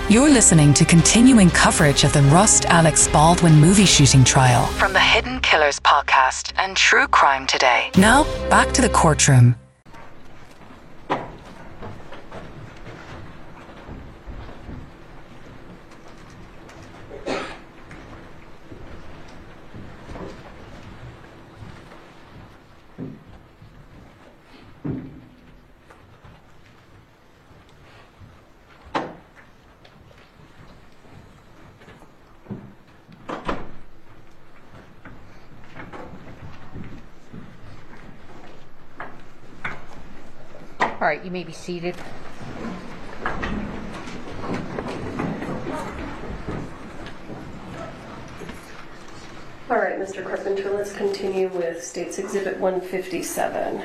You're listening to continuing coverage of the Rust Alex Baldwin movie shooting trial from the Hidden Killers podcast and True Crime Today. Now, back to the courtroom. All right, you may be seated. All right, Mr. Carpenter, let's continue with State's Exhibit 157.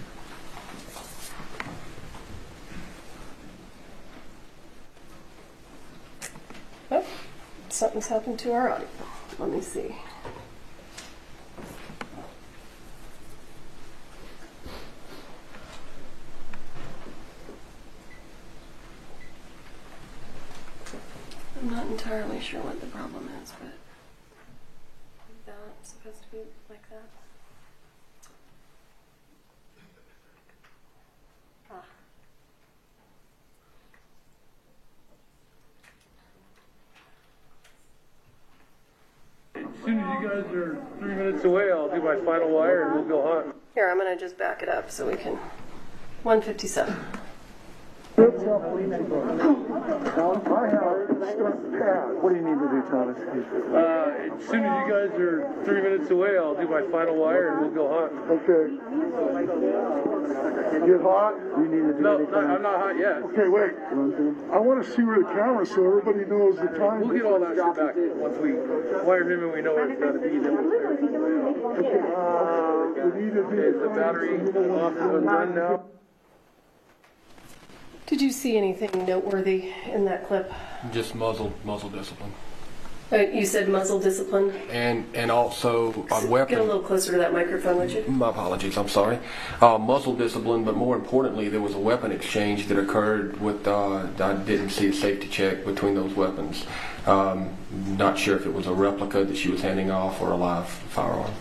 Oh, something's happened to our audio. Let me see. I'm not entirely sure what the problem is, but is that supposed to be like that? Ah. As soon as you guys are 3 minutes away, I'll do my final wire and we'll go hot. Here, I'm going to just back it up so we can. 157. What do you need to do, Thomas? As soon as you guys are 3 minutes away, I'll do my final wire and we'll go hot. Okay. Get hot? Do you need to do No, anything? I'm not hot yet. Okay, wait. I want to see where the camera so everybody knows the time. We'll get all that shit back once we wire him and we know where it's got to be. Then we'll figure it out. We need to do Is the battery off and done now? Did you see anything noteworthy in that clip? Just muzzle discipline, You said muzzle discipline. and also a weapon. Get a little closer to that microphone, would you? My apologies. I'm sorry. Muzzle discipline, but more importantly, there was a weapon exchange that occurred with. I didn't see a safety check between those weapons. Not sure if it was a replica that she was handing off or a live firearm.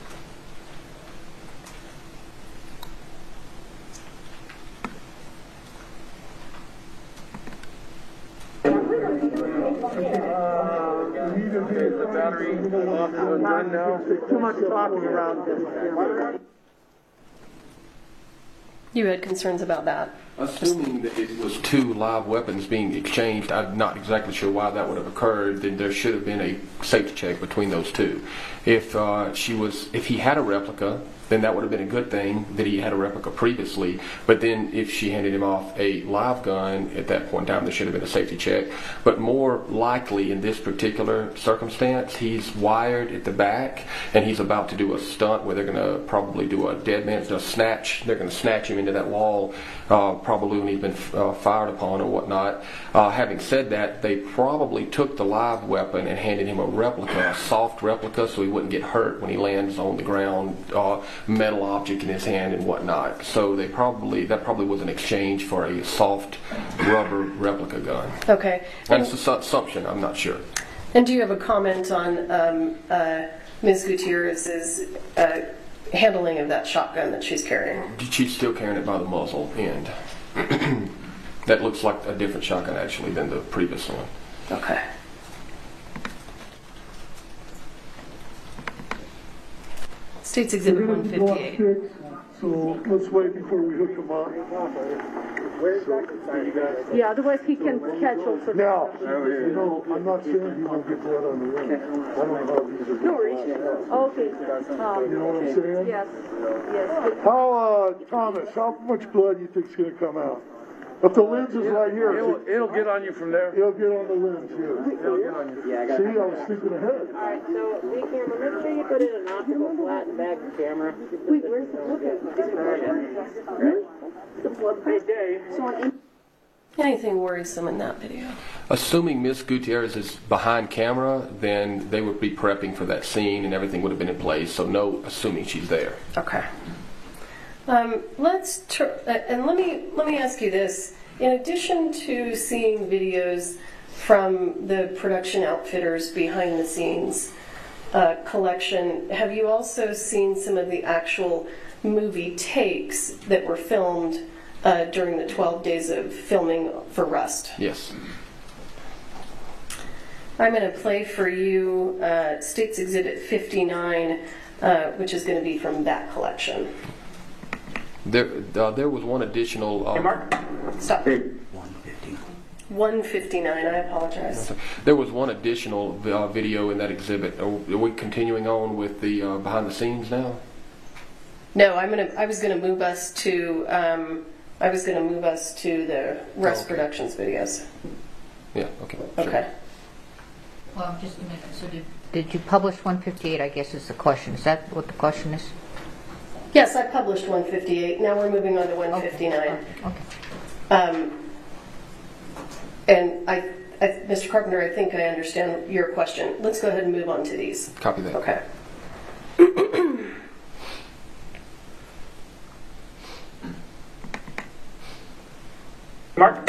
Is the battery off and done now? Too much talking around this. You had concerns about that. Assuming that it was two live weapons being exchanged, I'm not exactly sure why that would have occurred. Then there should have been a safety check between those two. If he had a replica, then that would have been a good thing that he had a replica previously. But then if she handed him off a live gun, at that point in time there should have been a safety check. But more likely in this particular circumstance, he's wired at the back and he's about to do a stunt where they're going to probably do a dead man's snatch. They're going to snatch him into that wall, probably when he's been fired upon or whatnot. Having said that, they probably took the live weapon and handed him a replica, a soft replica, so he wouldn't get hurt when he lands on the ground, metal object in his hand and whatnot. So that probably was an exchange for a soft rubber replica gun. Okay. That's an assumption. I'm not sure. And do you have a comment on Ms. Gutierrez's handling of that shotgun that she's carrying? She's still carrying it by the muzzle end. That looks like a different shotgun actually than the previous one. Okay. State's Exhibit 158. So let's wait before we hook him up. Yeah, otherwise he can catch all sorts of Now, stuff. I'm not saying he won't get blood on the rim. I don't know how these are. No worries. Okay. You know what I'm saying? Yes. Yes. How, Thomas, how much blood do you think's going to come out? But the lens is right here. It'll get on you from there. It'll get on the lens here. It'll get on you. See, I was thinking ahead. All right, so the camera, make sure you put it in an optical flat and back the camera. Wait, where's the blood? The blood. Hey, Dave. Anything worrisome in that video? Assuming Miss Gutierrez is behind camera, then they would be prepping for that scene and everything would have been in place. So no, assuming she's there. Okay. And let me ask you this: in addition to seeing videos from the production outfitters behind the scenes collection, have you also seen some of the actual movie takes that were filmed during the 12 days of filming for Rust? Yes. I'm going to play for you States Exhibit 59, which is going to be from that collection. There was one additional. Hey, Mark. Stop. Hey. 159, I apologize. There was one additional video in that exhibit. Are we continuing on with the behind the scenes now? No, I was going to move us to the Rust Productions videos. Yeah. Okay. Okay. Sure. Well, just a minute. So did you publish 158, I guess is the question. Is that what the question is? Yes, I published 158. Now we're moving on to 159. Okay. And Mr. Carpenter, I think I understand your question. Let's go ahead and move on to these. Copy that. Okay. Mark.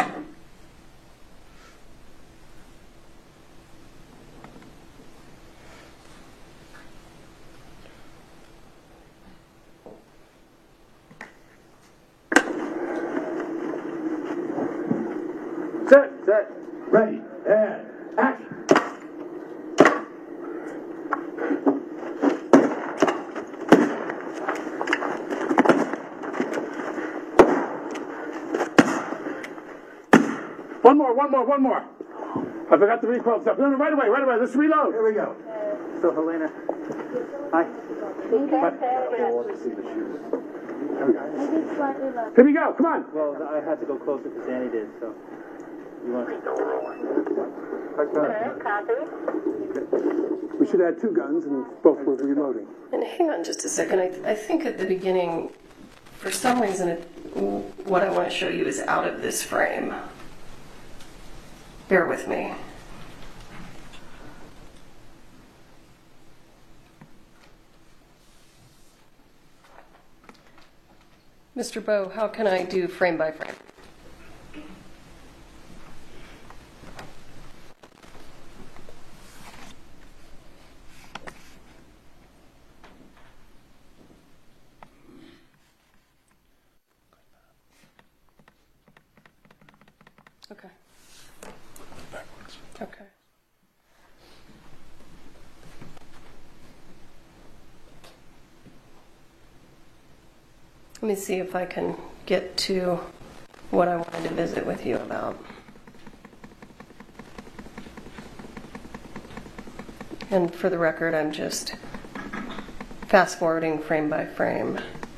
Set, ready, and action. One more. I forgot the recoil stuff. No, right away. Let's reload. Here we go. So, Helena. Hi. Here we go. Come on. Well, I had to go closer because Annie did, so. You want We should have had two guns and both were reloading. And hang on just a second. I think at the beginning, for some reason, what I want to show you is out of this frame. Bear with me. Mr. Bowe, how can I do frame by frame? Okay. Okay. Let me see if I can get to what I wanted to visit with you about. And for the record, I'm just fast forwarding frame by frame.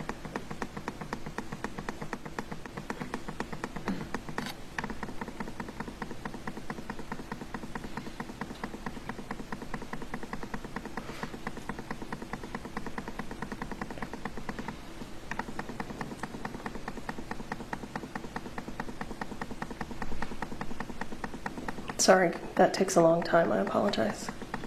Sorry, that takes a long time. I apologize.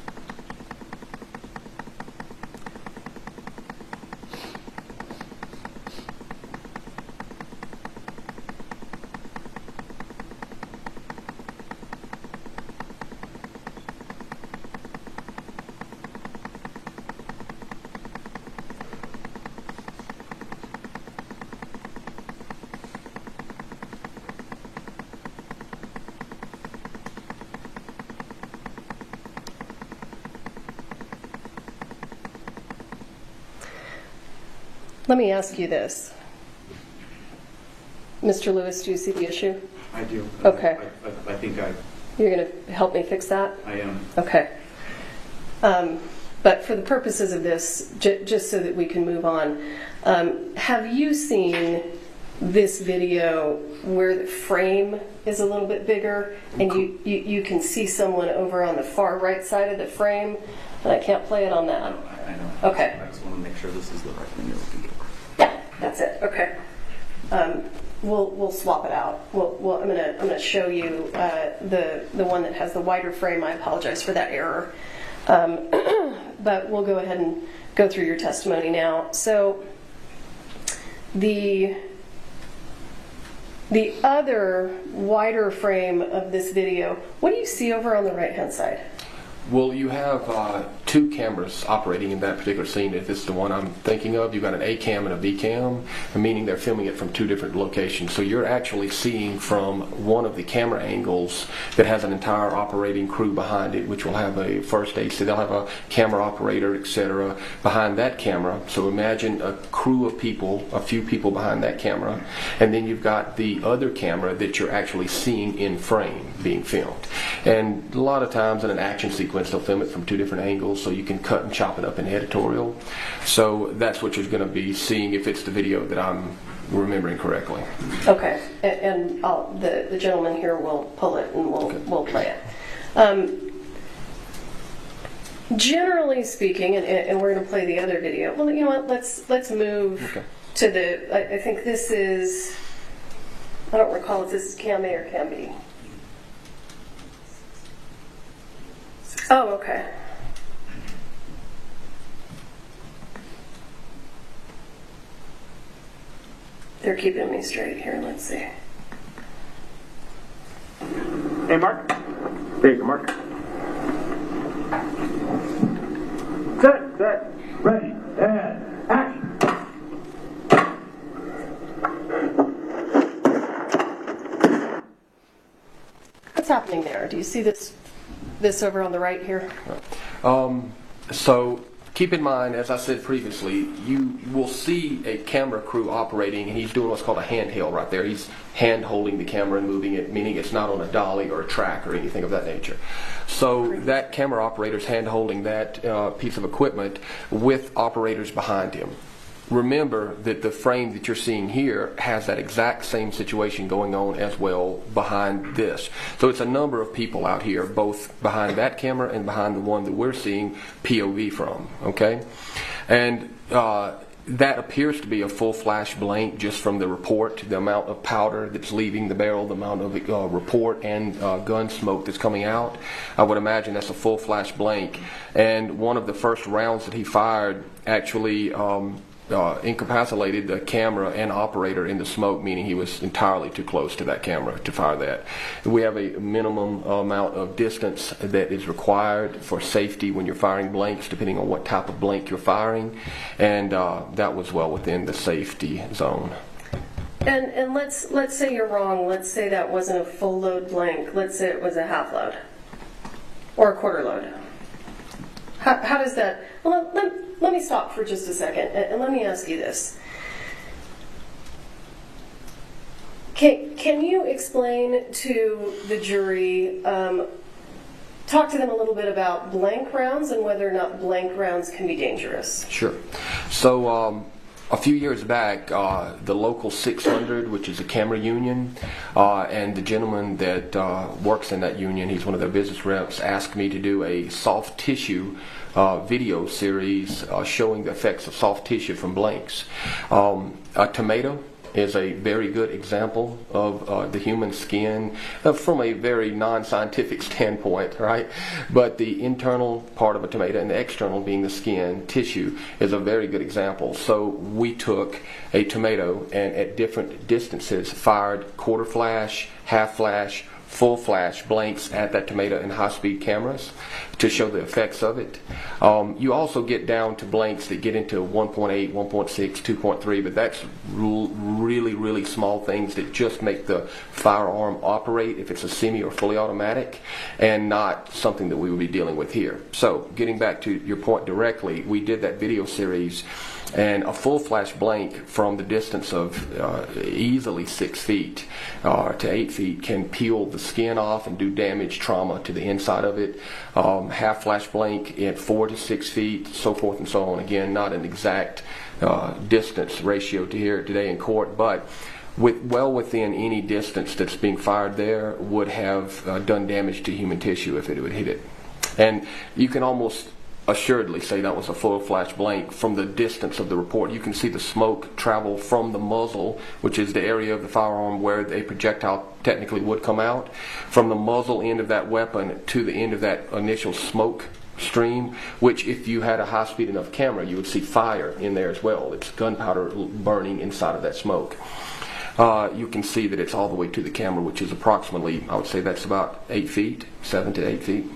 Let me ask you this. Mr. Lewis, do you see the issue? I do. Okay. I think You're going to help me fix that? I am. Okay. But for the purposes of this, just so that we can move on, have you seen this video where the frame is a little bit bigger and you can see someone over on the far right side of the frame, and I can't play it on that? I know. Okay. I just want to make sure this is the right thing you're looking for. Yeah, that's it. Okay. We'll swap it out. I'm gonna show you the one that has the wider frame. I apologize for that error, but we'll go ahead and go through your testimony now. So the The other wider frame of this video, what do you see over on the right-hand side? Well, you have two cameras operating in that particular scene. If this is the one I'm thinking of, you've got an A cam and a B cam, meaning they're filming it from two different locations. So you're actually seeing from one of the camera angles that has an entire operating crew behind it, which will have a first aid, so they'll have a camera operator, etc. behind that camera. So imagine a crew of people, a few people behind that camera, and then you've got the other camera that you're actually seeing in frame being filmed. And a lot of times in an action sequence, they'll film it from two different angles, so you can cut and chop it up in editorial. So that's what you're going to be seeing if it's the video that I'm remembering correctly. Okay, and the gentleman here will pull it and we'll play it. Generally speaking, and we're going to play the other video. Well, you know what? Let's move to the. I think this is. I don't recall if this is Cam A or Cam B. Oh, okay. They're keeping me straight here. Let's see. Hey, Mark. There you go, Mark. Set, ready, and action. What's happening there? Do you see this over on the right here? So keep in mind, as I said previously, you will see a camera crew operating, and he's doing what's called a handheld right there. He's hand holding the camera and moving it, meaning it's not on a dolly or a track or anything of that nature. So that camera operator's hand holding that piece of equipment with operators behind him. Remember that the frame that you're seeing here has that exact same situation going on as well behind this. So it's a number of people out here, both behind that camera and behind the one that we're seeing POV from, okay? And that appears to be a full flash blank just from the report, the amount of powder that's leaving the barrel, the amount of report and gun smoke that's coming out. I would imagine that's a full flash blank. And one of the first rounds that he fired actually incapacitated the camera and operator in the smoke, meaning he was entirely too close to that camera to fire that. We have a minimum amount of distance that is required for safety when you're firing blanks, depending on what type of blank you're firing, and that was well within the safety zone. And let's say you're wrong. Let's say that wasn't a full load blank. Let's say it was a half load or a quarter load. How does that? Well, let me stop for just a second and let me ask you this. Can you explain to the jury, talk to them a little bit about blank rounds and whether or not blank rounds can be dangerous? Sure. So a few years back, the local 600, which is a camera union, and the gentleman that works in that union, he's one of their business reps, asked me to do a soft tissue video series showing the effects of soft tissue from blanks. A tomato is a very good example of the human skin from a very non-scientific standpoint, right? But the internal part of a tomato and the external being the skin tissue is a very good example. So we took a tomato and at different distances fired quarter flash, half flash, full flash blanks at that tomato in high-speed cameras to show the effects of it. You also get down to blanks that get into 1.8, 1.6, 2.3, but that's really small things that just make the firearm operate if it's a semi or fully automatic, and not something that we would be dealing with here. So getting back to your point directly, we did that video series, and a full flash blank from the distance of easily 6 feet to 8 feet can peel the skin off and do damage, trauma to the inside of it. Half flash blank at 4 to 6 feet, so forth and so on. Again, not an exact distance ratio to hear it today in court, but well within any distance that's being fired there would have done damage to human tissue if it would hit it. And you can almost assuredly say that was a full flash blank from the distance of the report. You can see the smoke travel from the muzzle, which is the area of the firearm where a projectile technically would come out, from the muzzle end of that weapon to the end of that initial smoke stream, which if you had a high speed enough camera you would see fire in there as well. It's gunpowder burning inside of that smoke. you can see that it's all the way to the camera, which is approximately, I would say that's about 8 feet, 7 to 8 feet.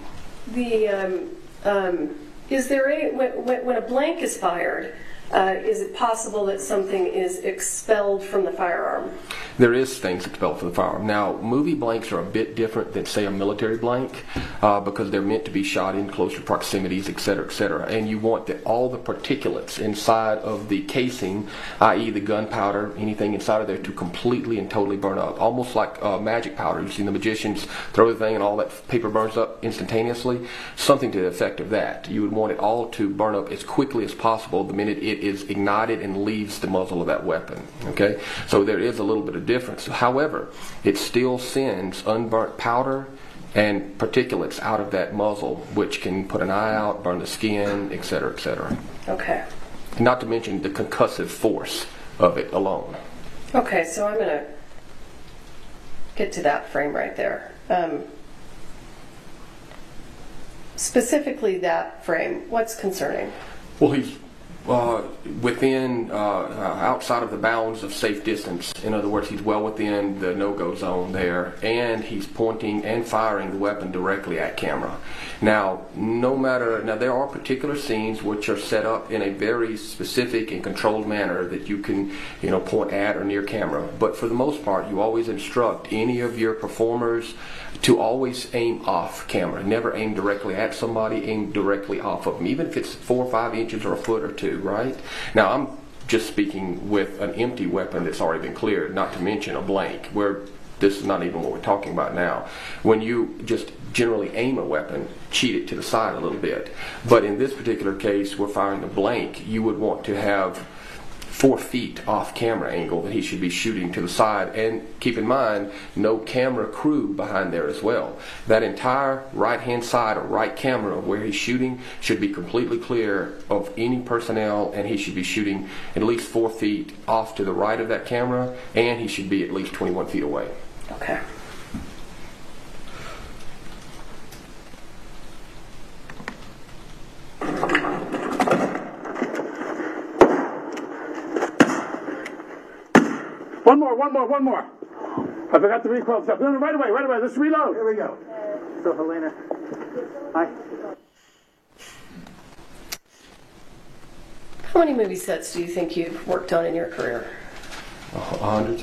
Is there when a blank is fired, is it possible that something is expelled from the firearm? There is things expelled from the firearm. Now, movie blanks are a bit different than, say, a military blank because they're meant to be shot in closer proximities, etc., and you want all the particulates inside of the casing, i.e. the gunpowder, anything inside of there, to completely and totally burn up, almost like magic powder. You've seen the magicians throw the thing and all that paper burns up instantaneously. Something to the effect of that. You would want it all to burn up as quickly as possible the minute it is ignited and leaves the muzzle of that weapon. Okay, so there is a little bit of difference. However, it still sends unburnt powder and particulates out of that muzzle, which can put an eye out, burn the skin, etc., etc. Okay. Not to mention the concussive force of it alone. Okay, so I'm going to get to that frame right there. Specifically that frame, what's concerning? Well, he's within, outside of the bounds of safe distance. In other words, he's well within the no-go zone there, and he's pointing and firing the weapon directly at camera. Now, there are particular scenes which are set up in a very specific and controlled manner that you can, point at or near camera. But for the most part, you always instruct any of your performers to always aim off camera. Never aim directly at somebody, aim directly off of them, even if it's 4 or 5 inches or a foot or two, right? Now, I'm just speaking with an empty weapon that's already been cleared, not to mention a blank, where this is not even what we're talking about now. When you just generally aim a weapon, cheat it to the side a little bit. But in this particular case, we're firing a blank. You would want to have 4 feet off camera angle that he should be shooting to the side, and keep in mind no camera crew behind there as well. That entire right hand side or right camera of where he's shooting should be completely clear of any personnel, and he should be shooting at least 4 feet off to the right of that camera, and he should be at least 21 feet away. Okay. One more. I forgot the recoil stuff. No, right away. Let's reload. Here we go. So, Helena. Hi. How many movie sets do you think you've worked on in your career? 100.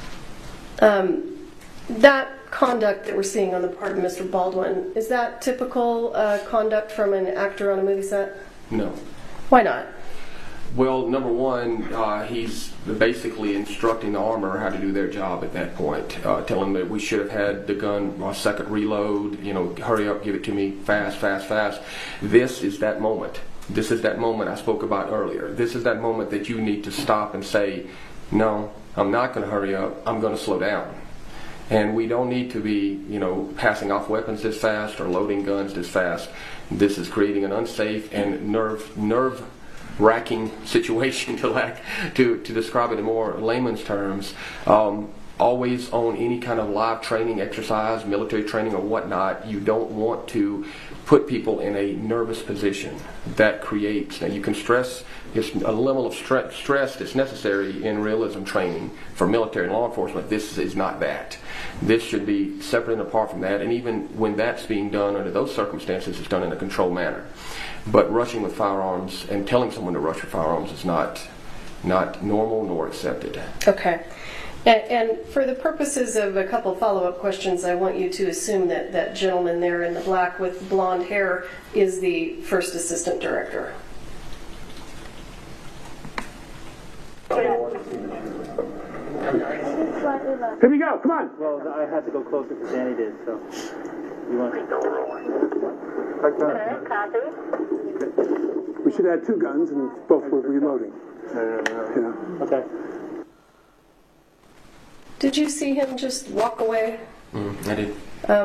That conduct that we're seeing on the part of Mr. Baldwin, is that typical conduct from an actor on a movie set? No. Why not? Well, number one, he's basically instructing the armor how to do their job at that point, telling them that we should have had the gun second reload, hurry up, give it to me, fast. This is that moment. This is that moment I spoke about earlier. This is that moment that you need to stop and say, no, I'm not going to hurry up, I'm going to slow down. And we don't need to be, passing off weapons this fast or loading guns this fast. This is creating an unsafe and nerve-wracking situation, to describe it in more layman's terms. Always on any kind of live training exercise, military training or whatnot, you don't want to put people in a nervous position. That creates, now you can stress, there's a level of stress that's necessary in realism training for military and law enforcement. This is not that. This should be separate and apart from that, and even when that's being done under those circumstances, it's done in a controlled manner. But rushing with firearms and telling someone to rush with firearms is not normal nor accepted. Okay. And for the purposes of a couple follow-up questions, I want you to assume that that gentleman there in the black with blonde hair is the first assistant director. Here we go, come on. Well, I had to go closer because Danny did, so. You want We should have 2 guns and both were reloading. No. Okay. Did you see him just walk away? I did.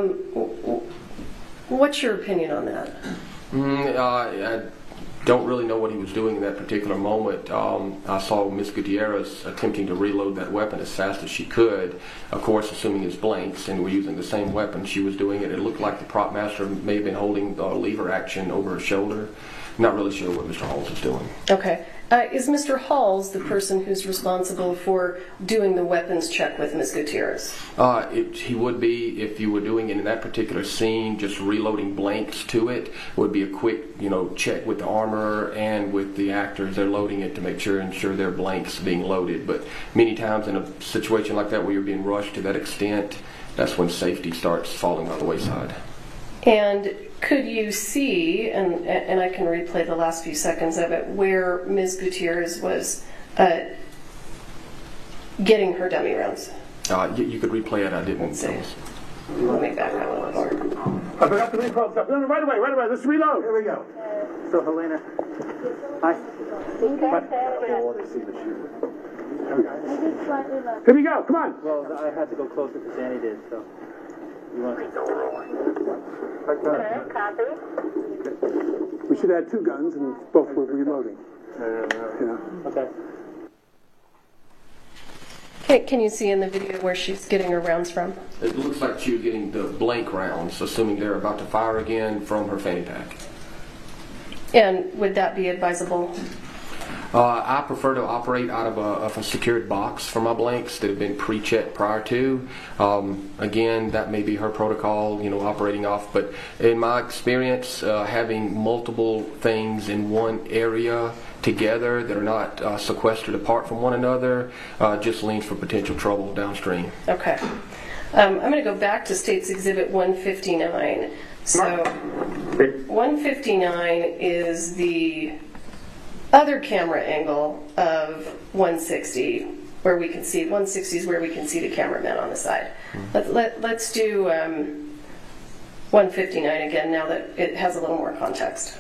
What's your opinion on that? I don't really know what he was doing in that particular moment. I saw Miss Gutierrez attempting to reload that weapon as fast as she could, of course assuming it's blanks, and we're using the same weapon. She was doing it. It looked like the prop master may have been holding lever action over her shoulder. Not really sure what Mr. Halls was doing. Okay. Is Mr. Halls the person who's responsible for doing the weapons check with Ms. Gutierrez? He would be if you were doing it in that particular scene, just reloading blanks to it. Would be a quick, check with the armor and with the actors. They're loading it to ensure their blanks being loaded. But many times in a situation like that where you're being rushed to that extent, that's when safety starts falling by the wayside. And could you see, and I can replay the last few seconds of it, where Ms. Gutierrez was getting her dummy rounds? You could replay it. I didn't. Let's see. Let me back up a little more. I forgot the reprobe stuff. No, right away. Let's reload. Here we go. So, Helena. Hi. Here we go. Come on. Well, I had to go closer because Annie did, so. You want to... We should have 2 guns and both were reloading. Okay. Can you see in the video where she's getting her rounds from? It looks like she was getting the blank rounds, assuming they're about to fire again, from her fanny pack. And would that be advisable? I prefer to operate out of a secured box for my blanks that have been pre-checked prior to. Again, that may be her protocol, operating off. But in my experience, having multiple things in one area together that are not sequestered apart from one another just leans for potential trouble downstream. Okay. I'm going to go back to State's Exhibit 159. So 159 is the other camera angle of 160, where we can see 160 is where we can see the cameraman on the side. Let's do 159 again now that it has a little more context.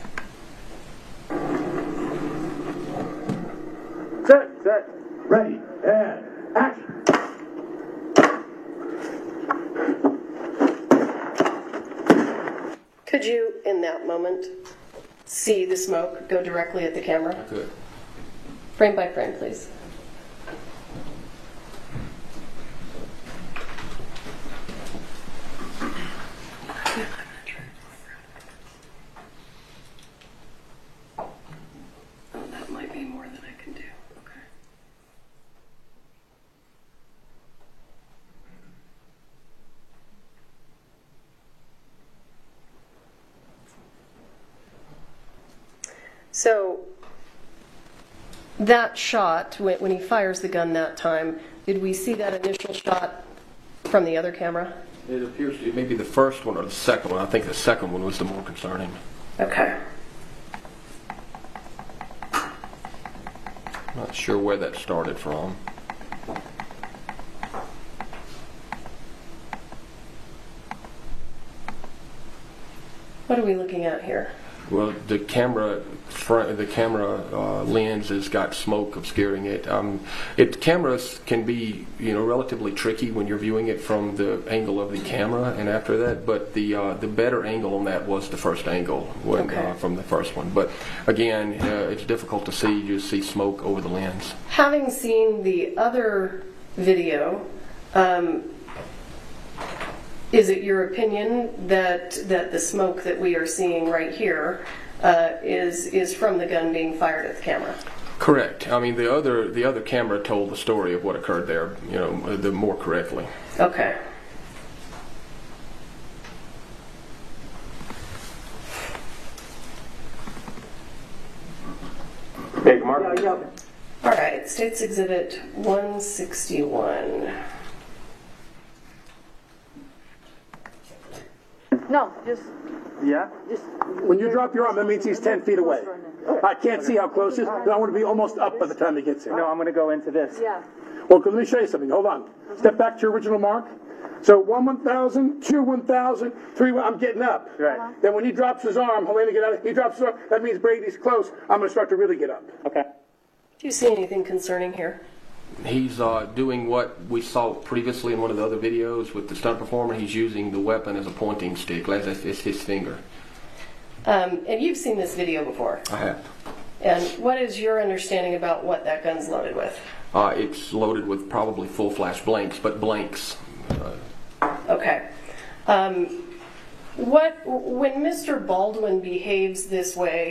Set, ready, and action. Could you, in that moment, see the smoke go directly at the camera? I could. Frame by frame, please. Oh, that might be more than I can do. Okay. So that shot, when he fires the gun that time, did we see that initial shot from the other camera? It appears to be maybe the first one or the second one. I think the second one was the more concerning. Okay. Not sure where that started from. What are we looking at here? Well, the camera lens has got smoke obscuring it. Cameras can be, relatively tricky when you're viewing it from the angle of the camera and after that. But the better angle on that was the first angle from the first one. But again, it's difficult to see. You just see smoke over the lens. Having seen the other video, is it your opinion that the smoke that we are seeing right here is from the gun being fired at the camera? Correct. I mean, the other camera told the story of what occurred there, the more correctly. Okay. Big mark. All right. State's Exhibit 161. No, just When you drop your arm, that means he's 10 feet away. I can't see how close he is, but I want to be almost up by the time he gets here. No, I'm going to go into this. yeah. Well, let me show you something. Hold on. Step back to your original mark. So 1, 1,000, 2, 1,000, 3, I'm getting up. Right. Then when he drops his arm, Helena get out. He drops his arm. That means Brady's close. I'm going to start to really get up. Okay. Do you see anything concerning here? He's doing what we saw previously in one of the other videos with the stunt performer. He's using the weapon as a pointing stick, as if it's his finger. And you've seen this video before. I have. And what is your understanding about what that gun's loaded with? It's loaded with probably full flash blanks, but blanks. Okay. When Mr. Baldwin behaves this way,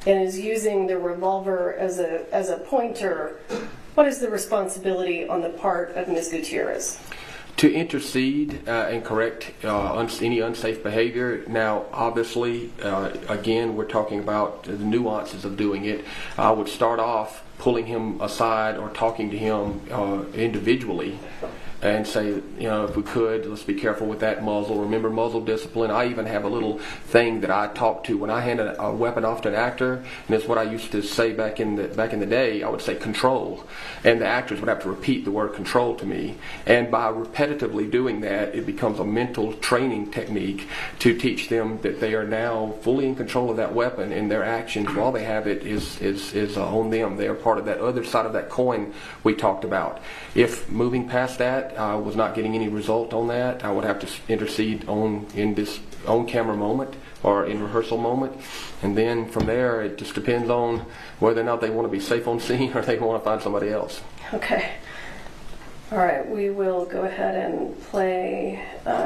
and is using the revolver as a pointer, what is the responsibility on the part of Ms. Gutierrez? To intercede and correct any unsafe behavior. Now, obviously, again, we're talking about the nuances of doing it. I would start off pulling him aside or talking to him individually and say, if we could, let's be careful with that muzzle. Remember muzzle discipline. I even have a little thing that I talk to when I hand a weapon off to an actor, and it's what I used to say back in the day. I would say control, and the actors would have to repeat the word control to me. And by repetitively doing that, it becomes a mental training technique to teach them that they are now fully in control of that weapon, and their actions while they have it is on them. They are part of that other side of that coin we talked about. If moving past that, I was not getting any result on that, I would have to intercede in this on-camera moment or in rehearsal moment, and then from there it just depends on whether or not they want to be safe on scene or they want to find somebody else. Okay. All right, we will go ahead and play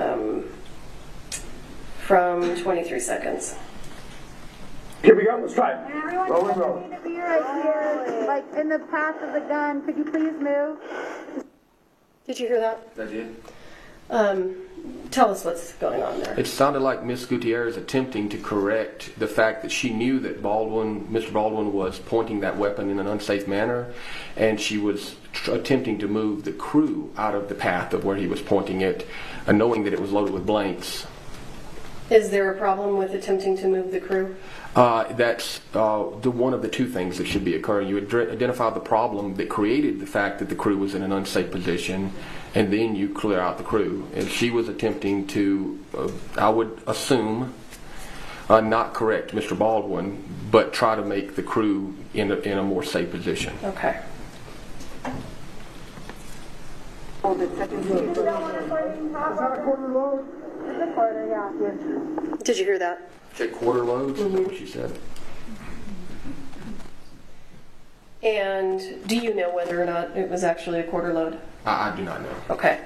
from 23 seconds. Here we go, let's try it. Everyone doesn't need to be right here, like in the path of the gun. Could you please move? Did you hear that? I did. Tell us what's going on there. It sounded like Miss Gutierrez attempting to correct the fact that she knew that Mr. Baldwin was pointing that weapon in an unsafe manner, and she was attempting to move the crew out of the path of where he was pointing it, knowing that it was loaded with blanks. Is there a problem with attempting to move the crew? That's one of the two things that should be occurring. You identify the problem that created the fact that the crew was in an unsafe position, and then you clear out the crew. And she was attempting to, I would assume, not correct Mr. Baldwin, but try to make the crew in a more safe position. Okay. Is that a quarter load? It's a quarter, yeah. Did you hear that? Check quarter loads, is that what she said? And do you know whether or not it was actually a quarter load? I do not know. Okay.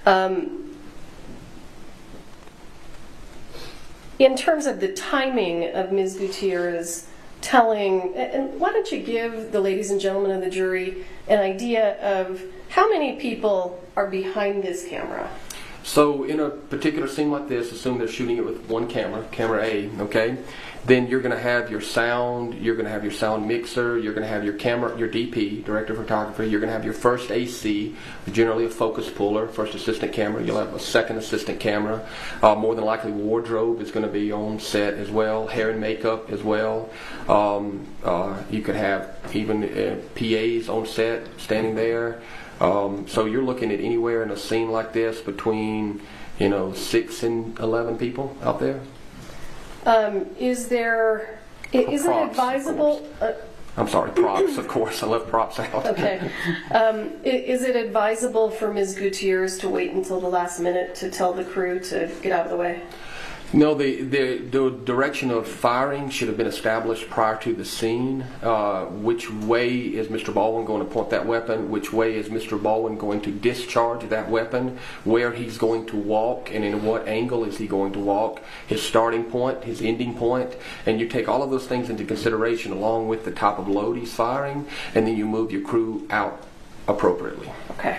In terms of the timing of Ms. Gutierrez telling, and why don't you give the ladies and gentlemen of the jury an idea of how many people are behind this camera? So in a particular scene like this, assume they're shooting it with one camera, camera A, okay? Then you're going to have your sound, you're going to have your sound mixer, you're going to have your camera, your DP, director of photography, you're going to have your first AC, generally a focus puller, first assistant camera, you'll have a second assistant camera, more than likely wardrobe is going to be on set as well, hair and makeup as well. You could have even PAs on set standing there. So you're looking at anywhere in a scene like this between 6 and 11 people out there. Is it advisable? I'm sorry, props, of course. I left props out. Okay. Is it advisable for Ms. Gutierrez to wait until the last minute to tell the crew to get out of the way? No, the direction of firing should have been established prior to the scene. Which way is Mr. Baldwin going to point that weapon? Which way is Mr. Baldwin going to discharge that weapon? Where he's going to walk and in what angle is he going to walk? His starting point, his ending point. And you take all of those things into consideration along with the type of load he's firing, and then you move your crew out appropriately. Okay.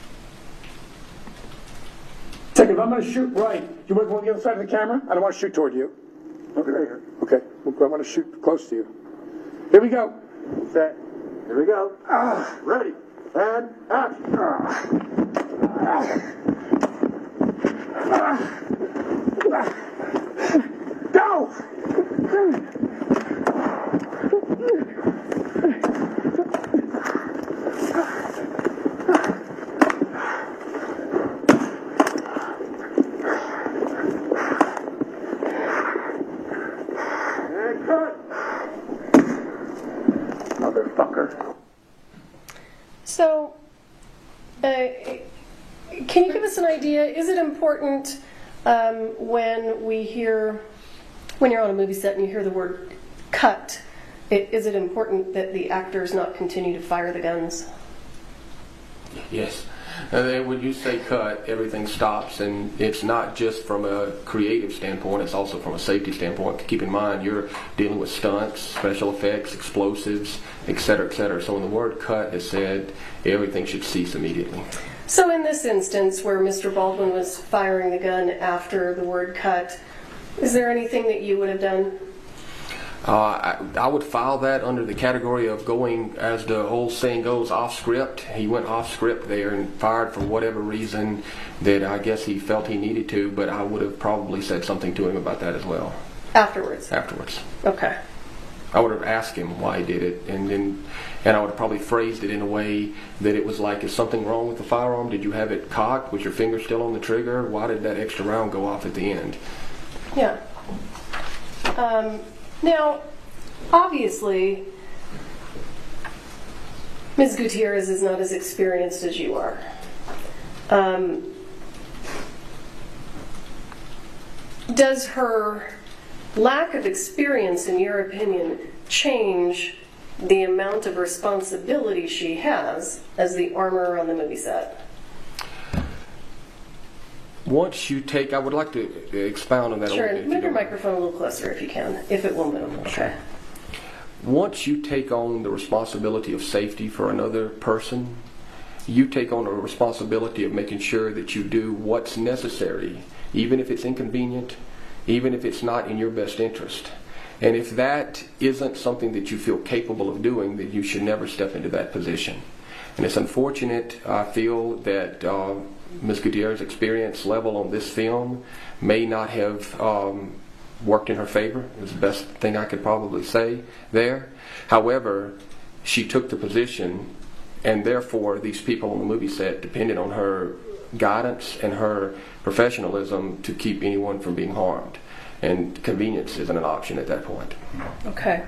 Second, if I'm going to shoot right, you want to go on the other side of the camera? I don't want to shoot toward you. Okay, right here. Okay, I want to shoot close to you. Here we go. Set. Here we go. Ready. And action. Go! Motherfucker. So, can you give us an idea? Is it important when you're on a movie set and you hear the word cut, is it important that the actors not continue to fire the guns? Yes. And then when you say cut, everything stops, and it's not just from a creative standpoint, it's also from a safety standpoint. Keep in mind, you're dealing with stunts, special effects, explosives, etc., etc. So when the word cut is said, everything should cease immediately. So in this instance where Mr. Baldwin was firing the gun after the word cut, is there anything that you would have done? I would file that under the category of going, as the old saying goes, off script. He went off script there and fired for whatever reason that I guess he felt he needed to, but I would have probably said something to him about that as well. Afterwards? Afterwards. Okay. I would have asked him why he did it, and I would have probably phrased it in a way that it was like, is something wrong with the firearm? Did you have it cocked? Was your finger still on the trigger? Why did that extra round go off at the end? Yeah. Now, obviously, Ms. Gutierrez is not as experienced as you are. Does her lack of experience, in your opinion, change the amount of responsibility she has as the armorer on the movie set? Once you take, I would like to expound on that a little bit. Sure, move your microphone a little closer if you can, if it will move. Okay. Once you take on the responsibility of safety for another person, you take on a responsibility of making sure that you do what's necessary, even if it's inconvenient, even if it's not in your best interest. And if that isn't something that you feel capable of doing, then you should never step into that position. And it's unfortunate, I feel, that Ms. Gutierrez's experience level on this film may not have worked in her favor. It's the best thing I could probably say there. However, she took the position, and therefore these people on the movie set depended on her guidance and her professionalism to keep anyone from being harmed. And convenience isn't an option at that point. Okay.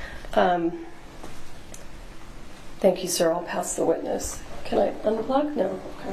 Thank you, sir. I'll pass the witness. Can I unplug? No? Okay.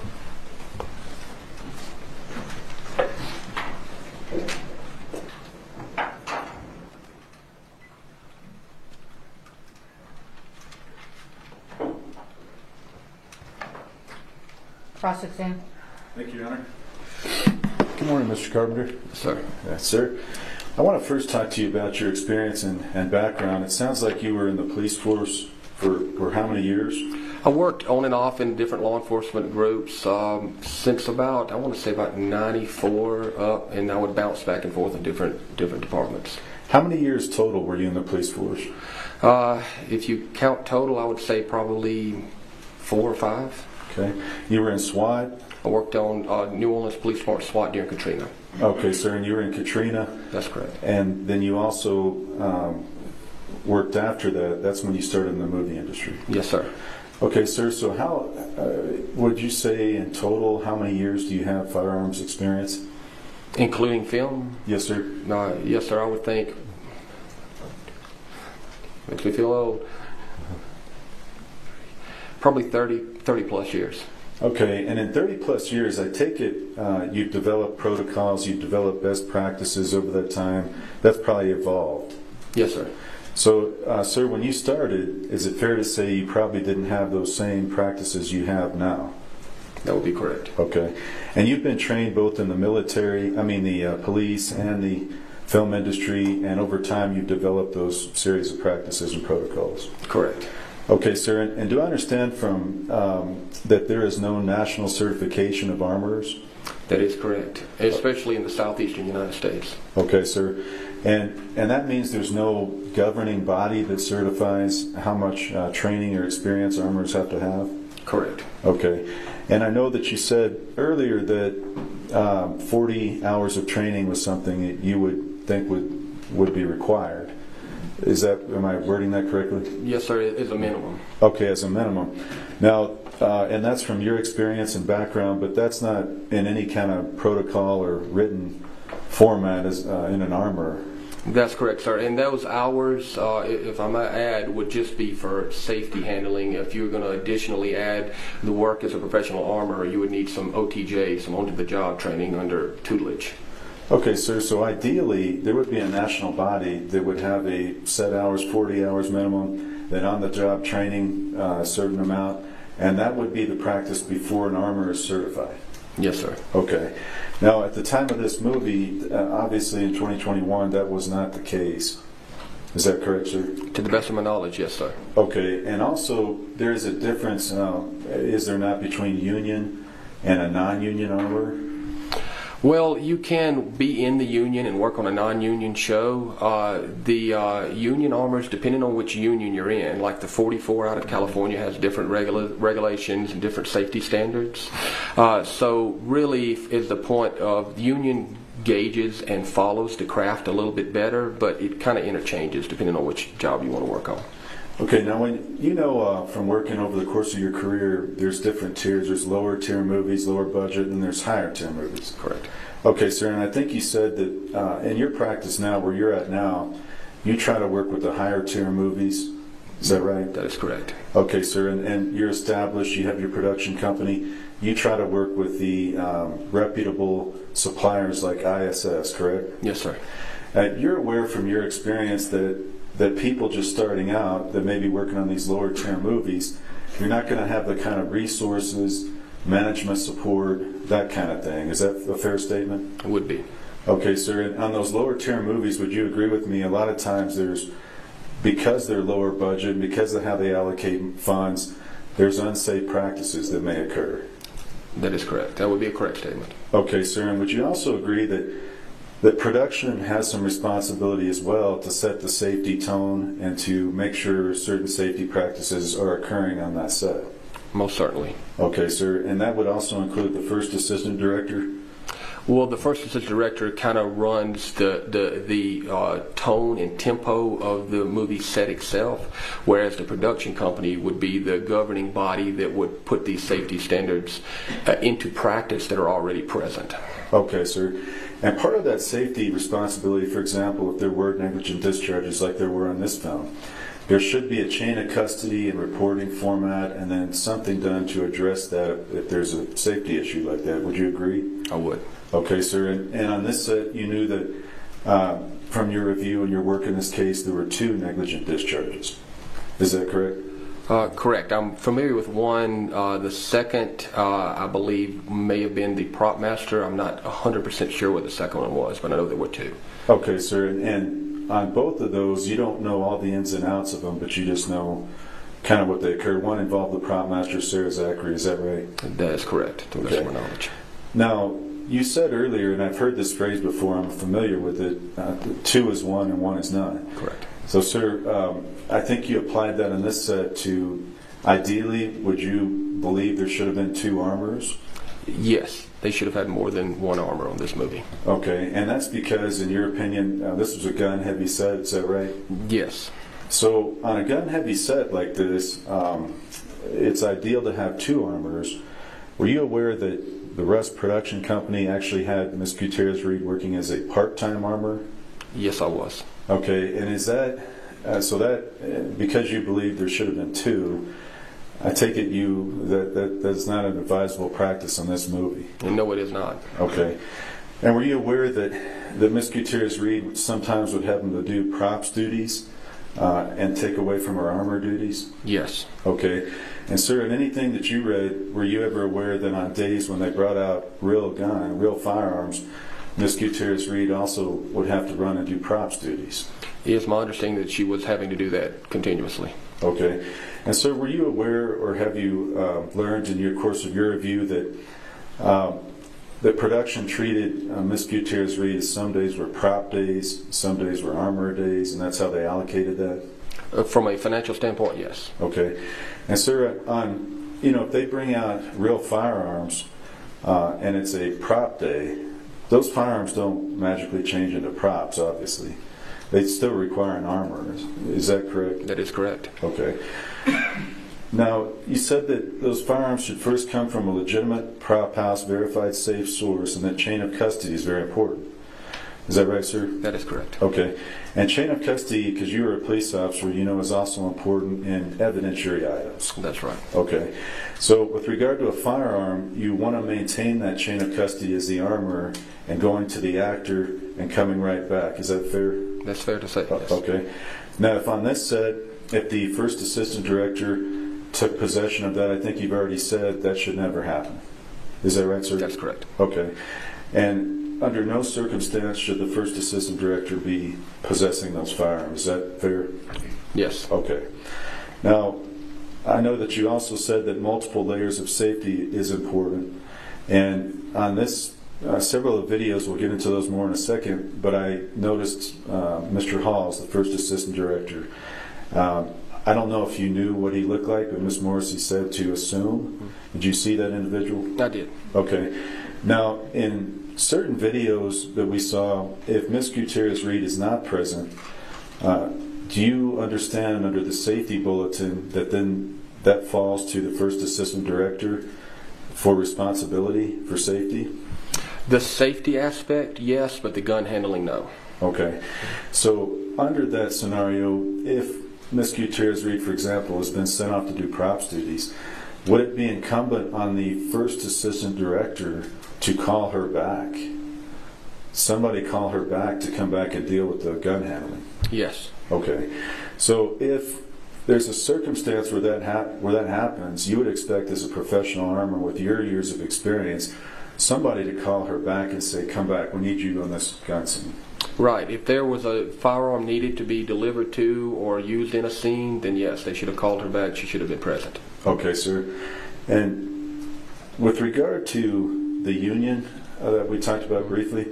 Cross-exam. Thank you, Your Honor. Good morning, Mr. Carpenter. Sir. Yes, sir. I want to first talk to you about your experience and background. It sounds like you were in the police force for how many years? I worked on and off in different law enforcement groups since about, I want to say about 94 up, and I would bounce back and forth in different departments. How many years total were you in the police force? If you count total, I would say probably 4 or 5. Okay. You were in SWAT? I worked on New Orleans Police Department SWAT during Katrina. Okay, sir, and you were in Katrina? That's correct. And then you also worked after that. That's when you started in the movie industry? Yes, sir. Okay, sir, so how would you say in total, how many years do you have firearms experience? Including film? Yes, sir. Yes, sir, I would think. Makes me feel old. Probably 30 plus years. Okay, and in 30 plus years, I take it you've developed protocols, you've developed best practices over that time. That's probably evolved. Yes, sir. So, sir, when you started, is it fair to say you probably didn't have those same practices you have now? That would be correct. Okay. And you've been trained both in the military, the police and the film industry, and over time you've developed those series of practices and protocols? Correct. Okay, sir, and do I understand from that there is no national certification of armorers? That is correct, especially in the southeastern United States. Okay, sir. And that means there's no governing body that certifies how much training or experience armorers have to have? Correct. Okay. And I know that you said earlier that 40 hours of training was something that you would think would be required. Am I wording that correctly? Yes, sir, it is a minimum. Okay, as a minimum. Now, and that's from your experience and background, but that's not in any kind of protocol or written format as in an armor. That's correct, sir. And those hours, if I might add, would just be for safety handling. If you were going to additionally add the work as a professional armorer, you would need some OTJ, some on-to-the-job training under tutelage. Okay, sir, so ideally there would be a national body that would have a set hours, 40 hours minimum, then on-the-job training a certain amount, And that would be the practice before an armor is certified? Yes, sir. Okay. Now, at the time of this movie, obviously in 2021, that was not the case. Is that correct, sir? To the best of my knowledge, yes, sir. Okay. And also, there is a difference, is there not, between union and a non-union armor? Well, you can be in the union and work on a non-union show. The union armors, depending on which union you're in, like the 44 out of California has different regulations and different safety standards. So really is the point of the union gauges and follows the craft a little bit better, but it kind of interchanges depending on which job you want to work on. Okay, now when you know from working over the course of your career, there's different tiers. There's lower tier movies, lower budget, and there's higher tier movies. Correct. Okay, sir, and I think you said that in your practice now, where you're at now, you try to work with the higher tier movies. Is that right? That is correct. Okay, sir, and you're established, you have your production company. You try to work with the reputable suppliers like ISS, correct? Yes, sir. You're aware from your experience that people just starting out, that may be working on these lower tier movies, you're not going to have the kind of resources, management support, that kind of thing. Is that a fair statement? It would be. Okay, sir. And on those lower tier movies, would you agree with me? A lot of times because they're lower budget, because of how they allocate funds, there's unsafe practices that may occur. That is correct. That would be a correct statement. Okay, sir. And would you also agree that production has some responsibility as well to set the safety tone and to make sure certain safety practices are occurring on that set? Most certainly. Okay, sir. And that would also include the first assistant director? Well, the first assistant director kind of runs the tone and tempo of the movie set itself, whereas the production company would be the governing body that would put these safety standards into practice that are already present. Okay, sir. And part of that safety responsibility, for example, if there were negligent discharges like there were on this film, there should be a chain of custody and reporting format and then something done to address that if there's a safety issue like that. Would you agree? I would. Okay, sir. And on this set, you knew that from your review and your work in this case, there were 2 negligent discharges. Is that correct? Correct. I'm familiar with one. The second, I believe, may have been the prop master. I'm not 100% sure what the second one was, but I know there were 2. Okay, sir. And on both of those, you don't know all the ins and outs of them, but you just know kind of what they occurred. One involved the prop master, Sarah Zachary. Is that right? That is correct, to the best of my knowledge. Now, you said earlier, and I've heard this phrase before, I'm familiar with it, 2 is 1 and 1 is none. Correct. So, sir, I think you applied that in this set to, ideally, would you believe there should have been 2 armors? Yes, they should have had more than 1 armor on this movie. Okay, and that's because, in your opinion, this was a gun-heavy set, is that right? Yes. So, on a gun-heavy set like this, it's ideal to have 2 armors. Were you aware that the Rust production company actually had Ms. Gutierrez-Reed working as a part-time armor? Yes, I was. Okay, and is that, so that, because you believe there should have been 2, I take it that's not an advisable practice on this movie? No, it is not. Okay. And were you aware that Ms. Gutierrez-Reed sometimes would have them to do props duties and take away from her armor duties? Yes. Okay. And sir, in anything that you read, were you ever aware that on days when they brought out real firearms, Ms. Gutierrez-Reed also would have to run and do props duties? It is my understanding that she was having to do that continuously. Okay. And sir, were you aware, or have you learned in your course of your review that production treated Ms. Gutierrez-Reed as some days were prop days, some days were armor days, and that's how they allocated that? From a financial standpoint, yes. Okay. And sir, if they bring out real firearms and it's a prop day, those firearms don't magically change into props, obviously. They still require an armor. Is that correct? That is correct. Okay. Now, you said that those firearms should first come from a legitimate prop house, verified safe source, and that chain of custody is very important. Is that right, sir? That is correct. Okay. And chain of custody, because you were a police officer, is also important in evidentiary items. That's right. Okay. So with regard to a firearm, you want to maintain that chain of custody as the armorer and going to the actor and coming right back. Is that fair? That's fair to say, yes. Okay. Now, if on this set, if the first assistant director took possession of that, I think you've already said that should never happen. Is that right, sir? That's correct. Okay. And under no circumstance should the first assistant director be possessing those firearms. Is that fair? Yes. Okay. Now, I know that you also said that multiple layers of safety is important. And on this, several of the videos, we'll get into those more in a second, but I noticed Mr. Halls, the first assistant director. I don't know if you knew what he looked like, but Ms. Morrissey said to assume. Did you see that individual? I did. Okay. Now, in certain videos that we saw, if Ms. Gutierrez-Reed is not present, do you understand under the safety bulletin that then that falls to the first assistant director for responsibility for safety? The safety aspect, yes, but the gun handling, no. Okay. So under that scenario, if Ms. Gutierrez-Reed, for example, has been sent off to do props duties, would it be incumbent on the first assistant director to call her back? Somebody call her back to come back and deal with the gun handling? Yes. Okay. So if there's a circumstance where that happens, you would expect as a professional armor with your years of experience, somebody to call her back and say, come back, we need you on this gun scene. Right. If there was a firearm needed to be delivered to or used in a scene, then yes, they should have called her back. She should have been present. Okay, sir. And with regard to the union that we talked about briefly,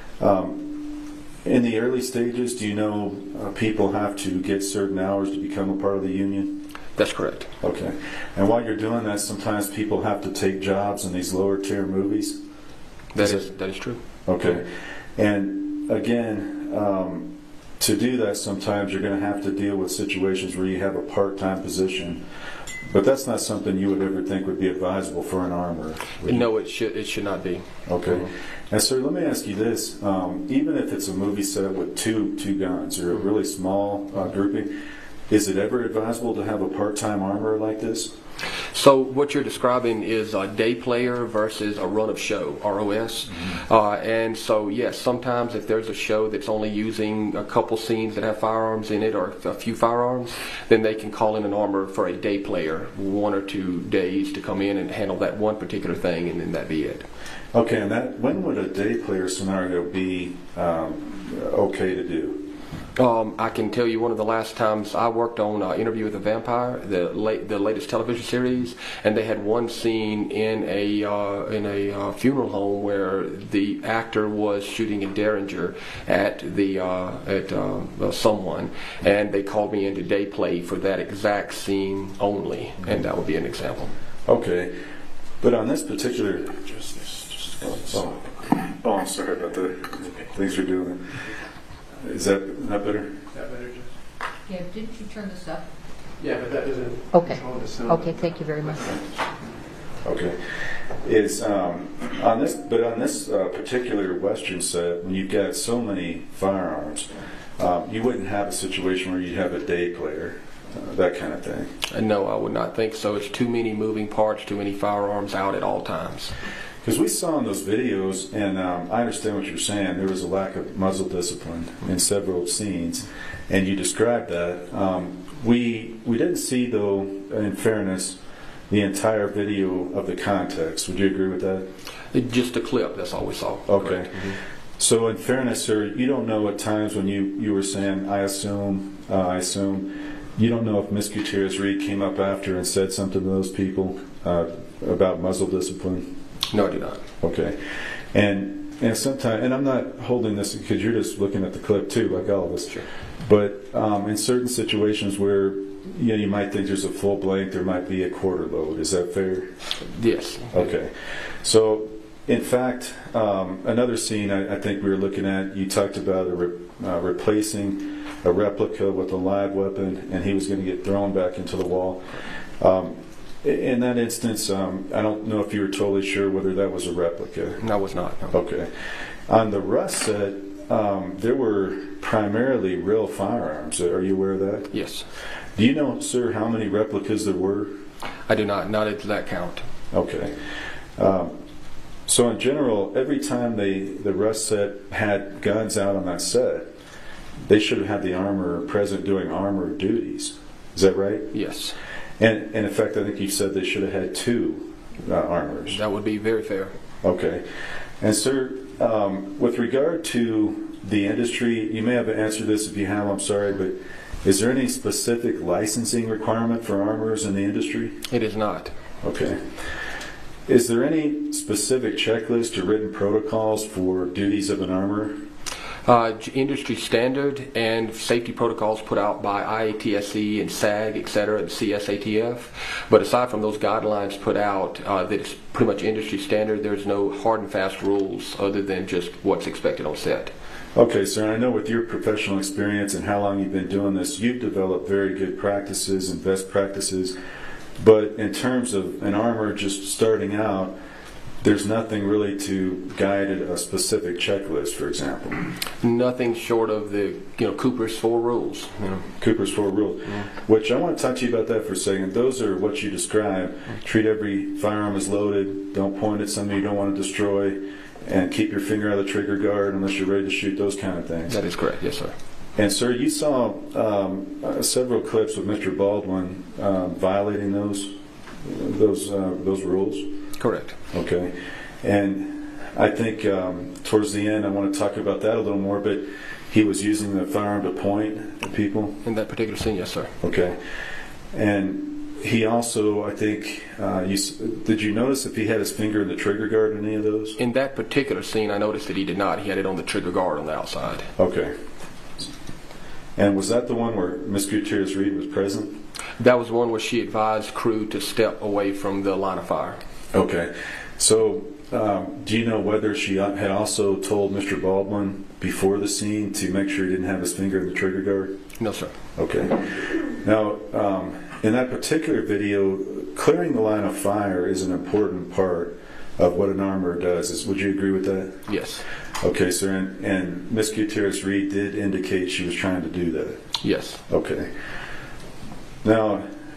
in the early stages, do you know people have to get certain hours to become a part of the union? That's correct. Okay. And while you're doing that, sometimes people have to take jobs in these lower tier movies? That is true. Okay. And again, to do that, sometimes you're going to have to deal with situations where you have a part-time position. But that's not something you would ever think would be advisable for an armorer. No, it should not be. Okay. And sir, let me ask you this. Even if it's a movie set with two guns or a really small grouping, is it ever advisable to have a part-time armorer like this? So what you're describing is a day player versus a run of show, ROS. And so, yes, sometimes if there's a show that's only using a couple scenes that have firearms in it or a few firearms, then they can call in an armorer for a day player, 1 or 2 days to come in and handle that one particular thing, and then that'd be it. Okay, and when would a day player scenario be okay to do? I can tell you one of the last times I worked on Interview with a Vampire, the latest television series, and they had one scene in a funeral home where the actor was shooting a Derringer at someone, and they called me into day play for that exact scene only, and that would be an example. Okay, but on this particular, I'm sorry about the things you're doing. Is that not better? Yeah, didn't you turn this up? Yeah, but that doesn't Okay. control the sound. Okay, thank you very much. Okay. It's on this particular Western set, when you've got so many firearms, you wouldn't have a situation where you'd have a day player, that kind of thing. No, I would not think so. It's too many moving parts, too many firearms out at all times. Because we saw in those videos, and I understand what you're saying, there was a lack of muzzle discipline in several scenes, and you described that. We didn't see, though, in fairness, the entire video of the context. Would you agree with that? Just a clip, that's all we saw. Okay. So in fairness, sir, you don't know at times when you were saying, I assume, you don't know if Ms. Gutierrez-Reed came up after and said something to those people about muzzle discipline? No, I do not. Okay. And sometimes, and I'm not holding this because you're just looking at the clip too, like all of us. Sure. But in certain situations where you might think there's a full blank, there might be a quarter load. Is that fair? Yes. Okay. So, in fact, another scene I think we were looking at, you talked about replacing a replica with a live weapon, and he was going to get thrown back into the wall. In that instance, I don't know if you were totally sure whether that was a replica. No, I was not. No. Okay. On the Rust set, there were primarily real firearms. Are you aware of that? Yes. Do you know, sir, how many replicas there were? I do not. Not at that count. Okay. So in general, every time the Rust set had guns out on that set, they should have had the armorer present doing armor duties. Is that right? Yes. And in fact, I think you said they should have had 2 armors. That would be very fair. Okay. And sir, with regard to the industry, you may have answered this. If you have, I'm sorry, but is there any specific licensing requirement for armors in the industry? It is not. Okay. Is there any specific checklist or written protocols for duties of an armorer? Industry standard and safety protocols put out by IATSE and SAG, etc., and CSATF. But aside from those guidelines put out, that it's pretty much industry standard. There's no hard and fast rules other than just what's expected on set. Okay, sir, and I know with your professional experience and how long you've been doing this, you've developed very good practices and best practices. But in terms of an armorer just starting out, there's nothing really to guide a specific checklist, for example. Nothing short of the Cooper's 4 rules. Cooper's 4 rules, which I want to talk to you about that for a second. Those are what you described. Treat every firearm as loaded. Don't point at something you don't want to destroy, and keep your finger out of the trigger guard unless you're ready to shoot. Those kind of things. That is correct. Yes, sir. And sir, you saw several clips of Mr. Baldwin violating those rules. Correct. Okay. And I think towards the end I want to talk about that a little more, but he was using the firearm to point at people. In that particular scene, yes, sir. Okay. And he also, I think, did you notice if he had his finger in the trigger guard in any of those? In that particular scene, I noticed that he did not. He had it on the trigger guard on the outside. Okay. And was that the one where Ms. Gutierrez-Reed was present? That was one where she advised crew to step away from the line of fire. Okay. So, do you know whether she had also told Mr. Baldwin before the scene to make sure he didn't have his finger in the trigger guard? No, sir. Okay. Now, in that particular video, clearing the line of fire is an important part of what an armorer does. Would you agree with that? Yes. Okay, sir. And Ms. Gutierrez-Reed did indicate she was trying to do that? Yes. Okay. Now,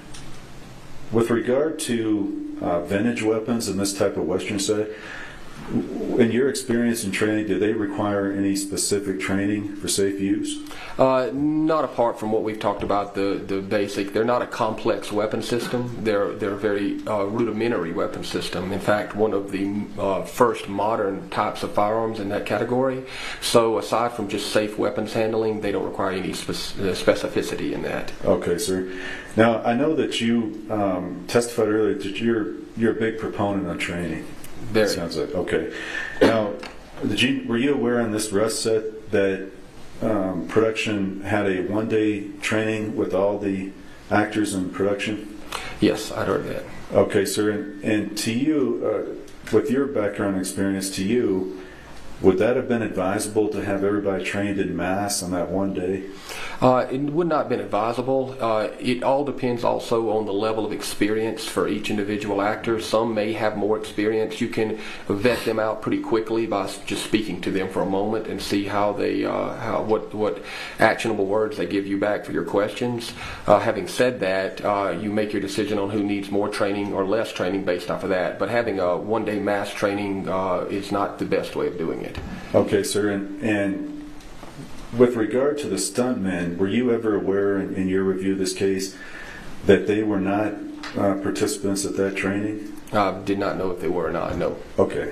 with regard to vintage weapons in this type of Western set, in your experience in training, do they require any specific training for safe use? Not apart from what we've talked about, the basic. They're not a complex weapon system. They're a very rudimentary weapon system. In fact, one of the first modern types of firearms in that category. So aside from just safe weapons handling, they don't require any specificity in that. Okay, sir. Now, I know that you testified earlier that you're a big proponent of training. Very. Sounds like, okay. Now, were you aware on this Rust set that production had a one-day training with all the actors in production? Yes, I'd heard that. Okay, sir. And to you, with your background experience, to you, would that have been advisable to have everybody trained in mass on that one day? It would not have been advisable. It all depends also on the level of experience for each individual actor. Some may have more experience. You can vet them out pretty quickly by just speaking to them for a moment and see how they, what actionable words they give you back for your questions. Having said that, you make your decision on who needs more training or less training based off of that. But having a one-day mass training is not the best way of doing it. Okay, sir. And with regard to the stuntmen, were you ever aware in your review of this case that they were not participants at that training? I did not know if they were or not, no. Okay.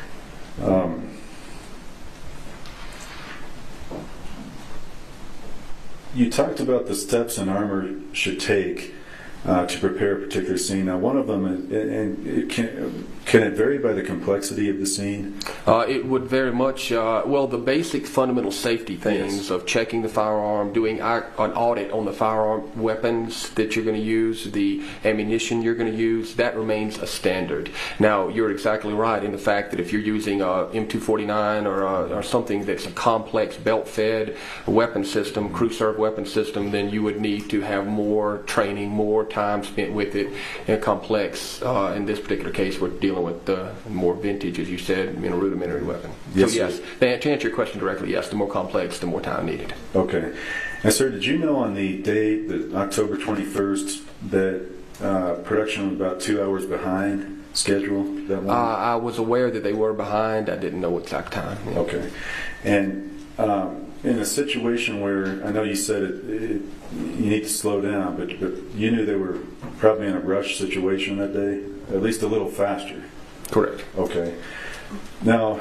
You talked about the steps an armor should take to prepare a particular scene. Now, one of them, can it vary by the complexity of the scene? It would very much, the basic fundamental safety things of checking the firearm, doing an audit on the firearm weapons that you're going to use, the ammunition you're going to use, that remains a standard. Now, you're exactly right in the fact that if you're using a M249 or something that's a complex belt-fed weapon system, crew-served weapon system, then you would need to have more training, more time spent with it, and complex. In this particular case, we're dealing with more vintage, as you said, a rudimentary weapon. Yes, so yes, to answer your question directly, yes, the more complex, the more time needed. Okay. And sir, did you know on the day, October 21st, that production was about 2 hours behind schedule that morning? I was aware that they were behind. I didn't know exact time. Yeah. Okay. And in a situation where I know you said you need to slow down, but you knew they were probably in a rush situation that day, at least a little faster. Correct. Okay. Now,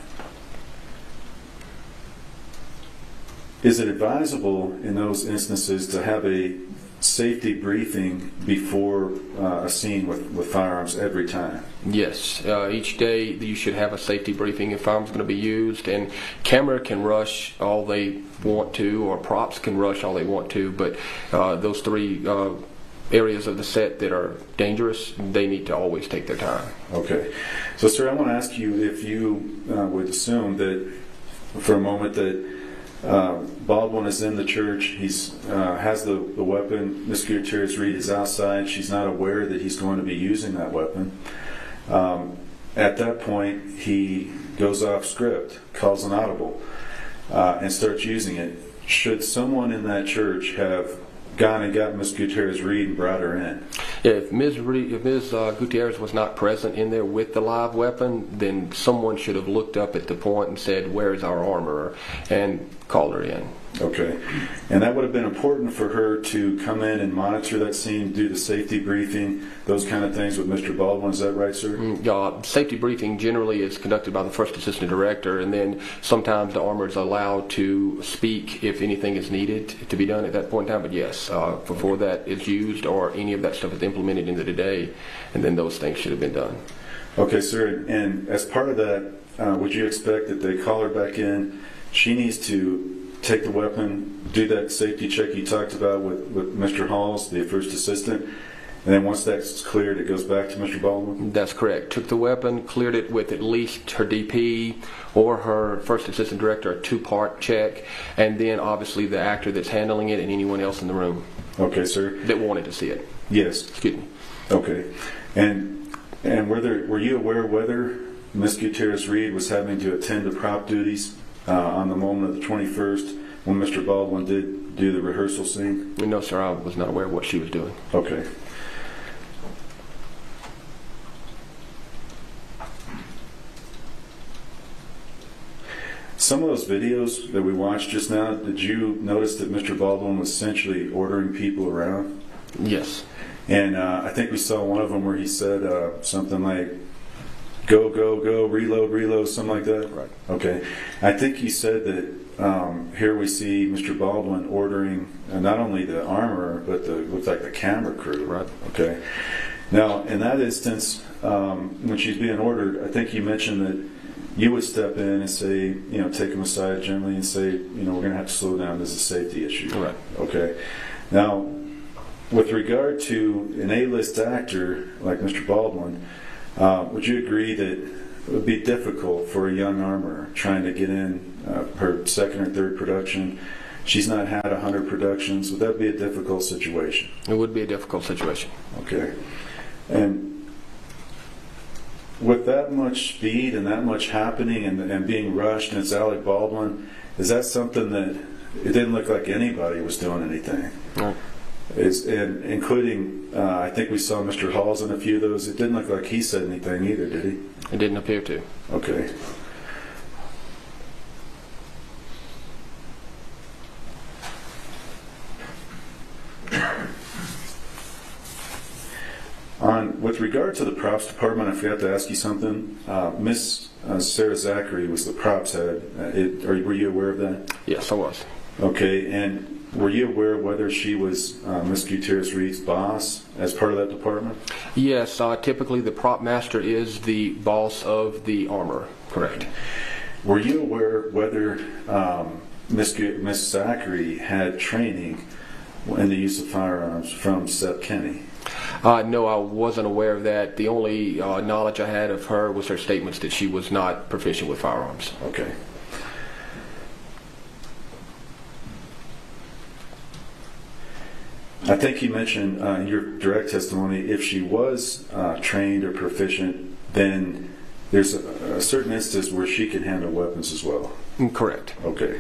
is it advisable in those instances to have a safety briefing before a scene with firearms every time? Yes. Each day you should have a safety briefing if firearms are going to be used, and camera can rush all they want to, or props can rush all they want to, but those three areas of the set that are dangerous, they need to always take their time. Okay. So, sir, I want to ask you if you would assume that for a moment that Baldwin is in the church, he's has the weapon, Ms. Gutierrez-Reed is outside, she's not aware that he's going to be using that weapon. At that point, he goes off script, calls an audible, and starts using it. Should someone in that church have gone and got Ms. Gutierrez-Reed and brought her in? Yeah, if Ms. Gutierrez was not present in there with the live weapon, then someone should have looked up at the point and said, "Where is our armorer?" and called her in. Okay. And that would have been important for her to come in and monitor that scene, do the safety briefing, those kind of things with Mr. Baldwin. Is that right, sir? Safety briefing generally is conducted by the first assistant director, and then sometimes the armorer is allowed to speak if anything is needed to be done at that point in time. But yes, before that is used or any of that stuff is implemented into the day, and then those things should have been done. Okay, sir. And as part of that, would you expect that they call her back in? She needs to take the weapon, do that safety check you talked about with Mr. Halls, the first assistant, and then once that's cleared, it goes back to Mr. Baldwin? That's correct. Took the weapon, cleared it with at least her DP or her first assistant director, a two-part check, and then obviously the actor that's handling it and anyone else in the room. Okay, sir. That wanted to see it. Yes. Excuse me. Okay. And were you aware whether Ms. Gutierrez-Reed was having to attend to prop duties on the moment of the 21st when Mr. Baldwin did do the rehearsal scene? No, sir, I was not aware of what she was doing. Okay. Some of those videos that we watched just now, did you notice that Mr. Baldwin was essentially ordering people around? Yes. And I think we saw one of them where he said something like, "Go, go, go, reload, reload," something like that? Right. Okay. I think he said that here we see Mr. Baldwin ordering not only the armorer, but looks like the camera crew. Right. Okay. Now, in that instance, when she's being ordered, I think you mentioned that you would step in and say, take them aside gently and say, we're going to have to slow down. This is a safety issue. Right. Okay. Now, with regard to an A-list actor like Mr. Baldwin, would you agree that it would be difficult for a young armorer trying to get in her second or third production? She's not had 100 productions. Would that be a difficult situation? It would be a difficult situation. Okay. And with that much speed and that much happening and being rushed, and it's Alec Baldwin, is that something that it didn't look like anybody was doing anything? Right. And including, I think we saw Mr. Halls in a few of those. It didn't look like he said anything either, did he? It didn't appear to. Okay. With regard to the props department, I forgot to ask you something. Miss Sarah Zachary was the props head. Were you aware of that? Yes, I was. Okay, and were you aware whether she was Miss Gutierrez-Reed's boss as part of that department? Yes, typically the prop master is the boss of the armor. Correct. Were you aware whether Miss Zachary had training in the use of firearms from Seth Kenny? No, I wasn't aware of that. The only knowledge I had of her was her statements that she was not proficient with firearms. Okay. I think you mentioned in your direct testimony, if she was trained or proficient, then there's a certain instance where she can handle weapons as well. Correct. Okay.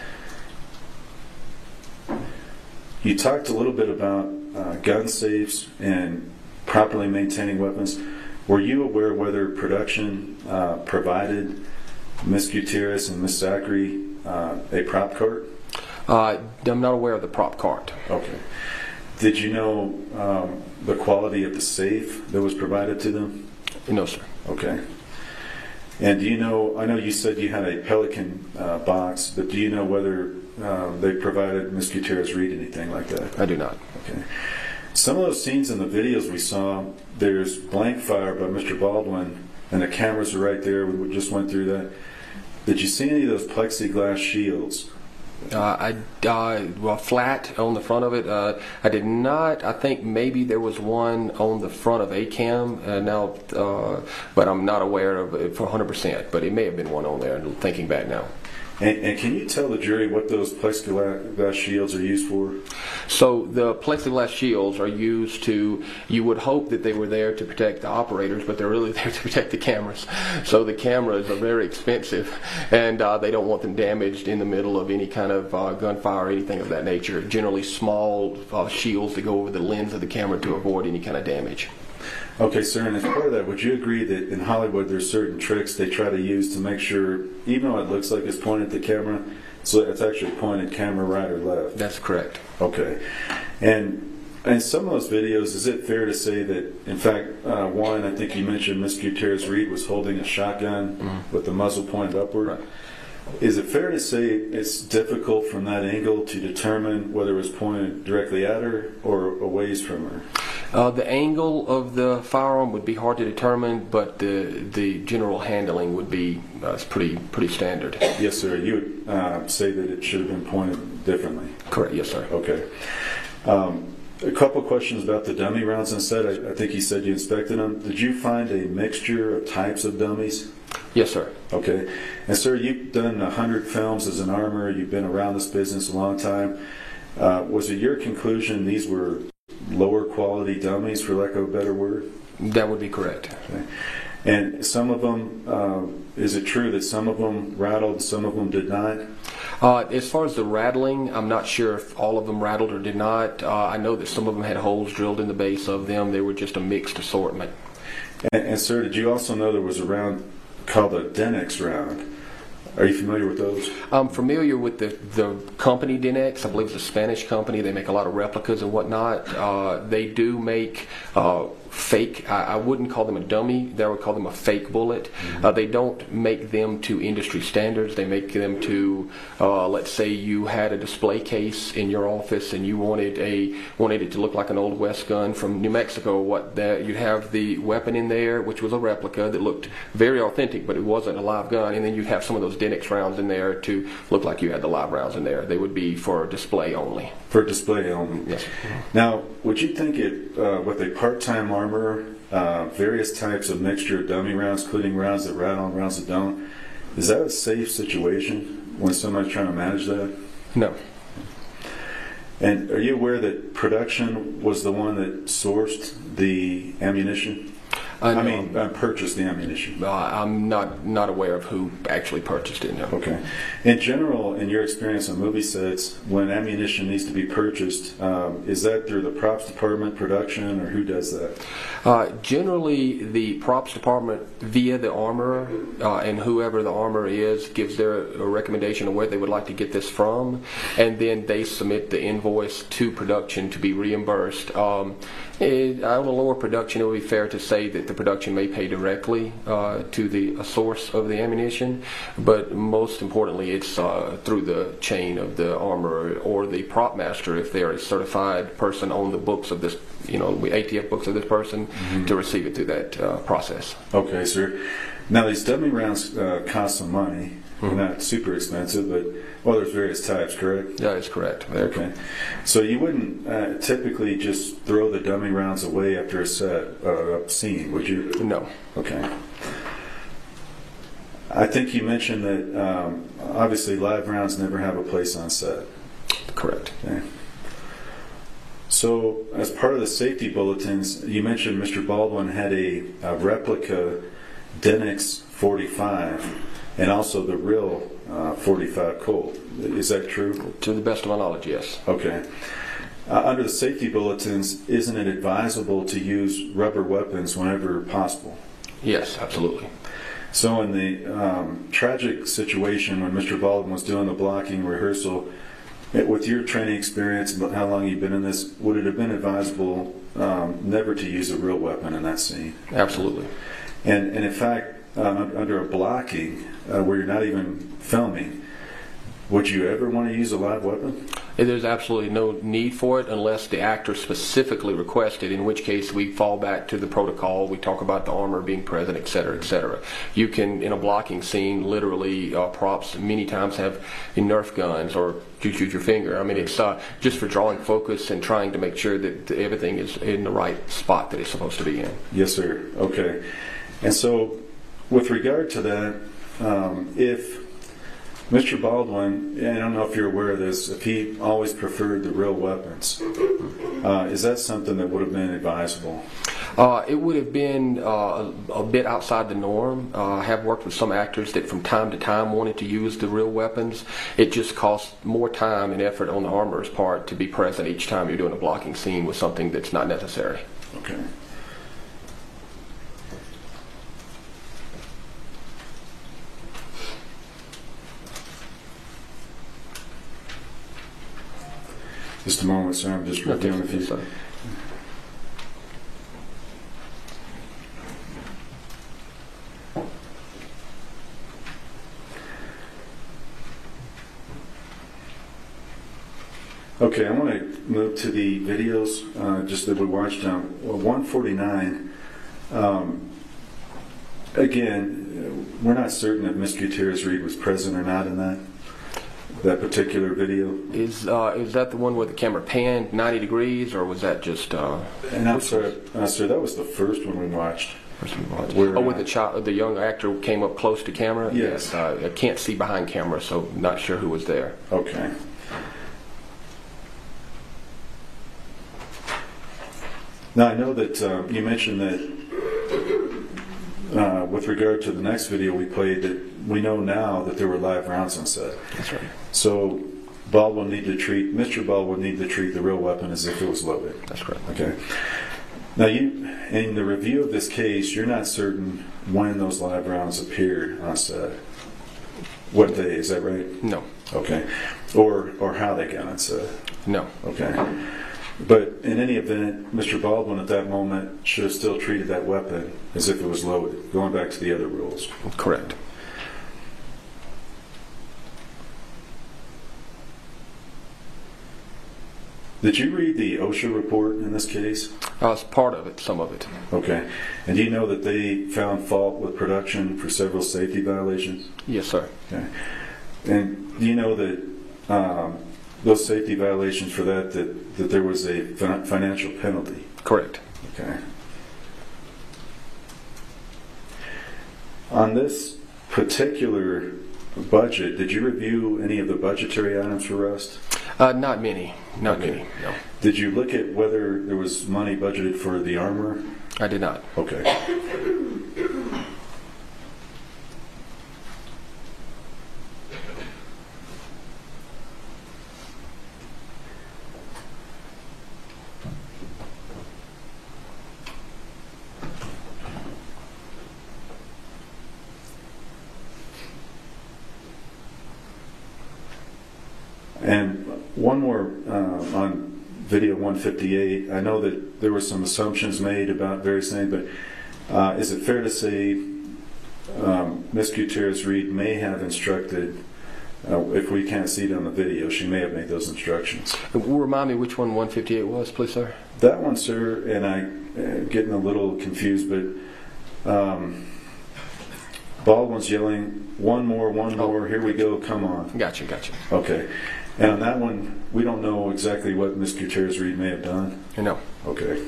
You talked a little bit about gun safes and properly maintaining weapons. Were you aware whether production provided Ms. Gutierrez and Ms. Zachary a prop cart? I'm not aware of the prop cart. Okay. Did you know the quality of the safe that was provided to them? No, sir. Okay. And do you know, I know you said you had a Pelican box, but do you know whether they provided Ms. Gutierrez-Reed anything like that? I do not. Okay. Some of those scenes in the videos we saw, there's blank fire by Mr. Baldwin, and the cameras are right there. We just went through that. Did you see any of those plexiglass shields? Well, flat on the front of it. I did not. I think maybe there was one on the front of ACAM but I'm not aware of it for 100%. But it may have been one on there. Thinking back now. And can you tell the jury what those plexiglass shields are used for? So the plexiglass shields are used to, you would hope that they were there to protect the operators, but they're really there to protect the cameras. So the cameras are very expensive, and they don't want them damaged in the middle of any kind of gunfire or anything of that nature. Generally small shields that go over the lens of the camera to avoid any kind of damage. Okay, sir, and as part of that, would you agree that in Hollywood there's certain tricks they try to use to make sure, even though it looks like it's pointed at the camera, so it's actually pointed camera right or left? That's correct. Okay. And in some of those videos, is it fair to say that, in fact, one, I think you mentioned Ms. Gutierrez-Reed was holding a shotgun with the muzzle pointed upward? Right. Is it fair to say it's difficult from that angle to determine whether it was pointed directly at her or a ways from her? The angle of the firearm would be hard to determine, but the general handling would be pretty standard. Yes, sir. You would say that it should have been pointed differently? Correct. Yes, sir. Okay. A couple questions about the dummy rounds on set. I think you said you inspected them. Did you find a mixture of types of dummies? Yes, sir. Okay. And sir, you've done 100 films as an armorer. You've been around this business a long time. Was it your conclusion these were lower quality dummies, for lack of a better word? That would be correct. Okay. And some of them, is it true that some of them rattled, some of them did not? As far as the rattling, I'm not sure if all of them rattled or did not. I know that some of them had holes drilled in the base of them. They were just a mixed assortment. And sir, did you also know there was a round called a Denex round? Are you familiar with those? I'm familiar with the company Denex. I believe it's a Spanish company. They make a lot of replicas and whatnot. They do make fake, I wouldn't call them a dummy, I would call them a fake bullet. They don't make them to industry standards. They make them to, let's say you had a display case in your office and you wanted it to look like an Old West gun from New Mexico. You'd have the weapon in there, which was a replica that looked very authentic, but it wasn't a live gun, and then you'd have some of those Denex rounds in there to look like you had the live rounds in there. They would be for display only. For display only. Yes. Now, would you think it, with a part-time armorer, various types of mixture of dummy rounds, including rounds that rattle and rounds that don't, is that a safe situation when somebody's trying to manage that? No. And are you aware that production was the one that sourced the ammunition? Purchased the ammunition. I'm not aware of who actually purchased it, no. Okay. In general, in your experience on movie sets, when ammunition needs to be purchased, is that through the props department, production, or who does that? Generally, the props department via the armorer, and whoever the armorer is gives their recommendation of where they would like to get this from, and then they submit the invoice to production to be reimbursed. On a lower production, it would be fair to say that the production may pay directly to the source of the ammunition, but most importantly, it's through the chain of the armorer or the prop master if they're a certified person on the books of this, ATF books of this person, to receive it through that process. Okay, sir. Now, these dummy rounds cost some money. They're not super expensive, but, there's various types, correct? That is correct. Okay. So you wouldn't typically just throw the dummy rounds away after a scene, would you? No. Okay. I think you mentioned that obviously live rounds never have a place on set. Correct. Okay. So as part of the safety bulletins, you mentioned Mr. Baldwin had a replica Denex 45 and also the real 45 Colt. Is that true? To the best of my knowledge, yes. Okay. Under the safety bulletins, isn't it advisable to use rubber weapons whenever possible? Yes, absolutely. So in the tragic situation when Mr. Baldwin was doing the blocking rehearsal, with your training experience and how long you've been in this, would it have been advisable never to use a real weapon in that scene? Absolutely. And in fact, under a blocking where you're not even filming, would you ever want to use a live weapon? There's absolutely no need for it unless the actor specifically requested, in which case we fall back to the protocol. We talk about the armor being present, et cetera, et cetera. You can, in a blocking scene, literally props many times have Nerf guns or you shoot your finger. I mean, it's just for drawing focus and trying to make sure that everything is in the right spot that it's supposed to be in. Yes, sir. Okay. And so with regard to that, if Mr. Baldwin, and I don't know if you're aware of this, if he always preferred the real weapons, is that something that would have been advisable? It would have been a bit outside the norm. I have worked with some actors that from time to time wanted to use the real weapons. It just costs more time and effort on the armorer's part to be present each time you're doing a blocking scene with something that's not necessary. Okay. Just a moment, sir. I'm just reviewing a few. Okay, I want to move to the videos just that we watched. 149. Again, we're not certain if Ms. Gutierrez-Reed was present or not in that particular video. Is that the one where the camera panned 90 degrees, or was that just? And I'm sorry, sir, that was the first one we watched. Where the young actor came up close to camera? Yes. I can't see behind camera, so not sure who was there. Okay. Now I know that you mentioned that with regard to the next video we played, that we know now that there were live rounds on set. That's right. So Mr. Baldwin needed to treat the real weapon as if it was loaded. That's correct. Okay. Now in the review of this case, you're not certain when those live rounds appeared on set. What day, is that right? No. Okay. Or how they got on set? No. Okay. But in any event, Mr. Baldwin at that moment should have still treated that weapon as if it was loaded, going back to the other rules. Correct. Did you read the OSHA report in this case? It's part of it, some of it. Okay. And do you know that they found fault with production for several safety violations? Yes, sir. Okay. And do you know that those safety violations for that there was a financial penalty? Correct. Okay. On this particular budget, did you review any of the budgetary items for Rust? Not many. Not many, no. Did you look at whether there was money budgeted for the armor? I did not. Okay. And one more on video 158. I know that there were some assumptions made about various things, but is it fair to say Ms. Gutierrez-Reed may have instructed, if we can't see it on the video, she may have made those instructions? Remind me which one 158 was, please, sir? That one, sir, and I'm getting a little confused, but Baldwin's yelling, one more, here we go, come on. Gotcha. Okay. And on that one, we don't know exactly what Ms. Gutierrez-Reed may have done? No. Okay.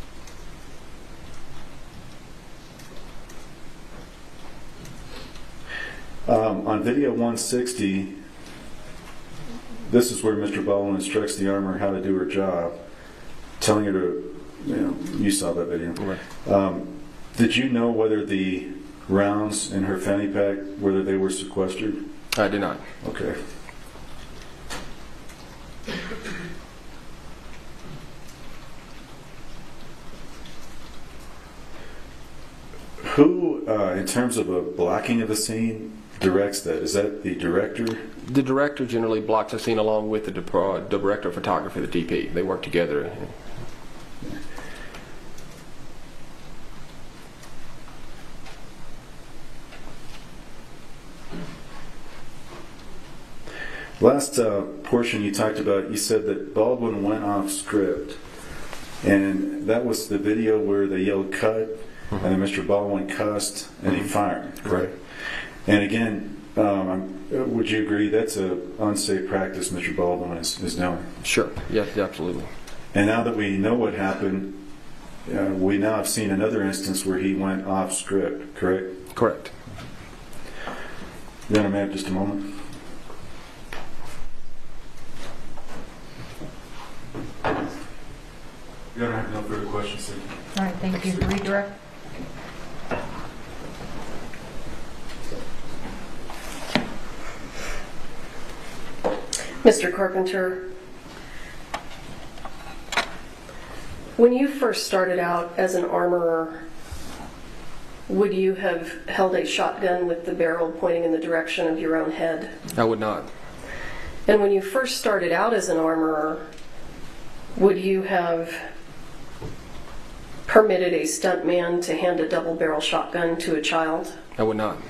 On video 160, this is where Mr. Baldwin instructs the armor how to do her job, telling her to, you saw that video. Right. Did you know whether the rounds in her fanny pack, whether they were sequestered? I did not. Okay. Who, in terms of a blocking of the scene, directs that? Is that the director? The director generally blocks the scene along with the director of photography, the DP. They work together. Last portion you talked about, you said that Baldwin went off script, and that was the video where they yelled cut, and then Mr. Baldwin cussed, and he fired, correct? And again, would you agree that's an unsafe practice Mr. Baldwin is doing? Sure, yes, absolutely. And now that we know what happened, we now have seen another instance where he went off script, correct? Correct. You want to have just a moment? You don't have no further questions, sir. All right, thank you. Redirect. Mr. Carpenter, when you first started out as an armorer, would you have held a shotgun with the barrel pointing in the direction of your own head? I would not. And when you first started out as an armorer, would you have permitted a stuntman to hand a double-barrel shotgun to a child? I would not.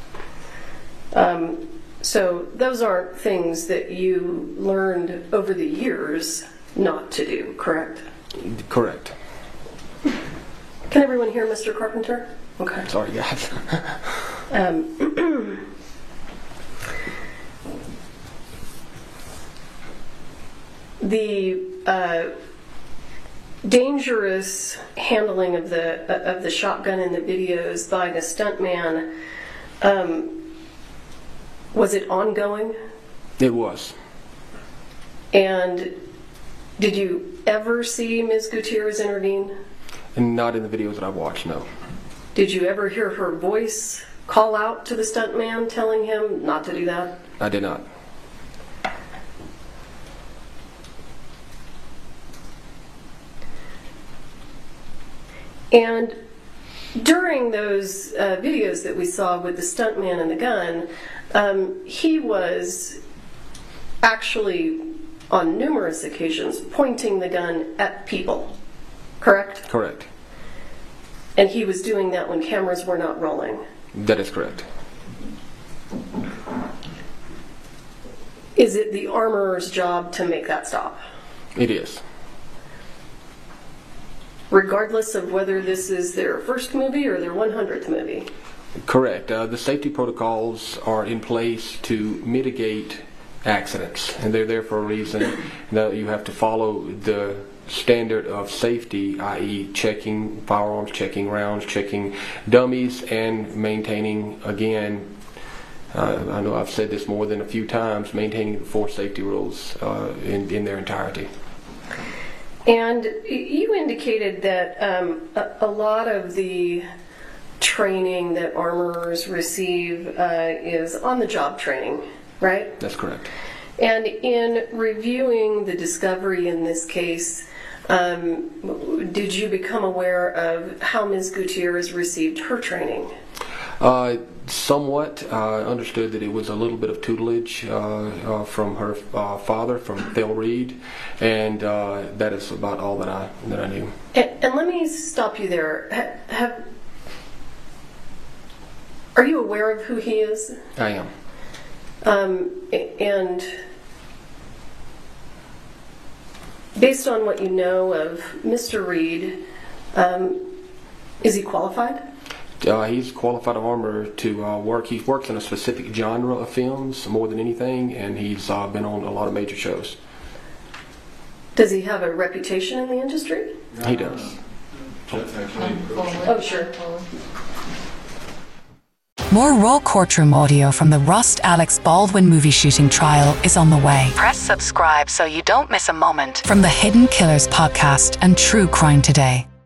So those aren't things that you learned over the years not to do, correct? Correct. Can everyone hear Mr. Carpenter? Okay. Sorry, guys. The dangerous handling of the shotgun in the videos by the stuntman, was it ongoing? It was. And did you ever see Ms. Gutierrez intervene? And not in the videos that I've watched, no. Did you ever hear her voice call out to the stuntman telling him not to do that? I did not. And during those videos that we saw with the stuntman and the gun, he was actually on numerous occasions pointing the gun at people, correct? Correct. And he was doing that when cameras were not rolling. That is correct. Is it the armorer's job to make that stop? It is. Regardless of whether this is their first movie or their 100th movie? Correct. The safety protocols are in place to mitigate accidents, and they're there for a reason. Now you have to follow the standard of safety, i.e. checking firearms, checking rounds, checking dummies, and maintaining, again, I know I've said this more than a few times, maintaining the 4 safety rules in their entirety. And you indicated that a lot of the training that armorers receive is on-the-job training, right? That's correct. And in reviewing the discovery in this case, did you become aware of how Ms. Gutierrez received her training? Somewhat. Understood that it was a little bit of tutelage from her father, from Phil Reed, and that is about all that I knew. And let me stop you there. Are you aware of who he is? I am. And based on what you know of Mr. Reed, is he qualified? He's a qualified armorer to work. He works in a specific genre of films more than anything, and he's been on a lot of major shows. Does he have a reputation in the industry? He does. Oh, sure. More raw courtroom audio from the Rust Alex Baldwin movie shooting trial is on the way. Press subscribe so you don't miss a moment from the Hidden Killers podcast and True Crime Today.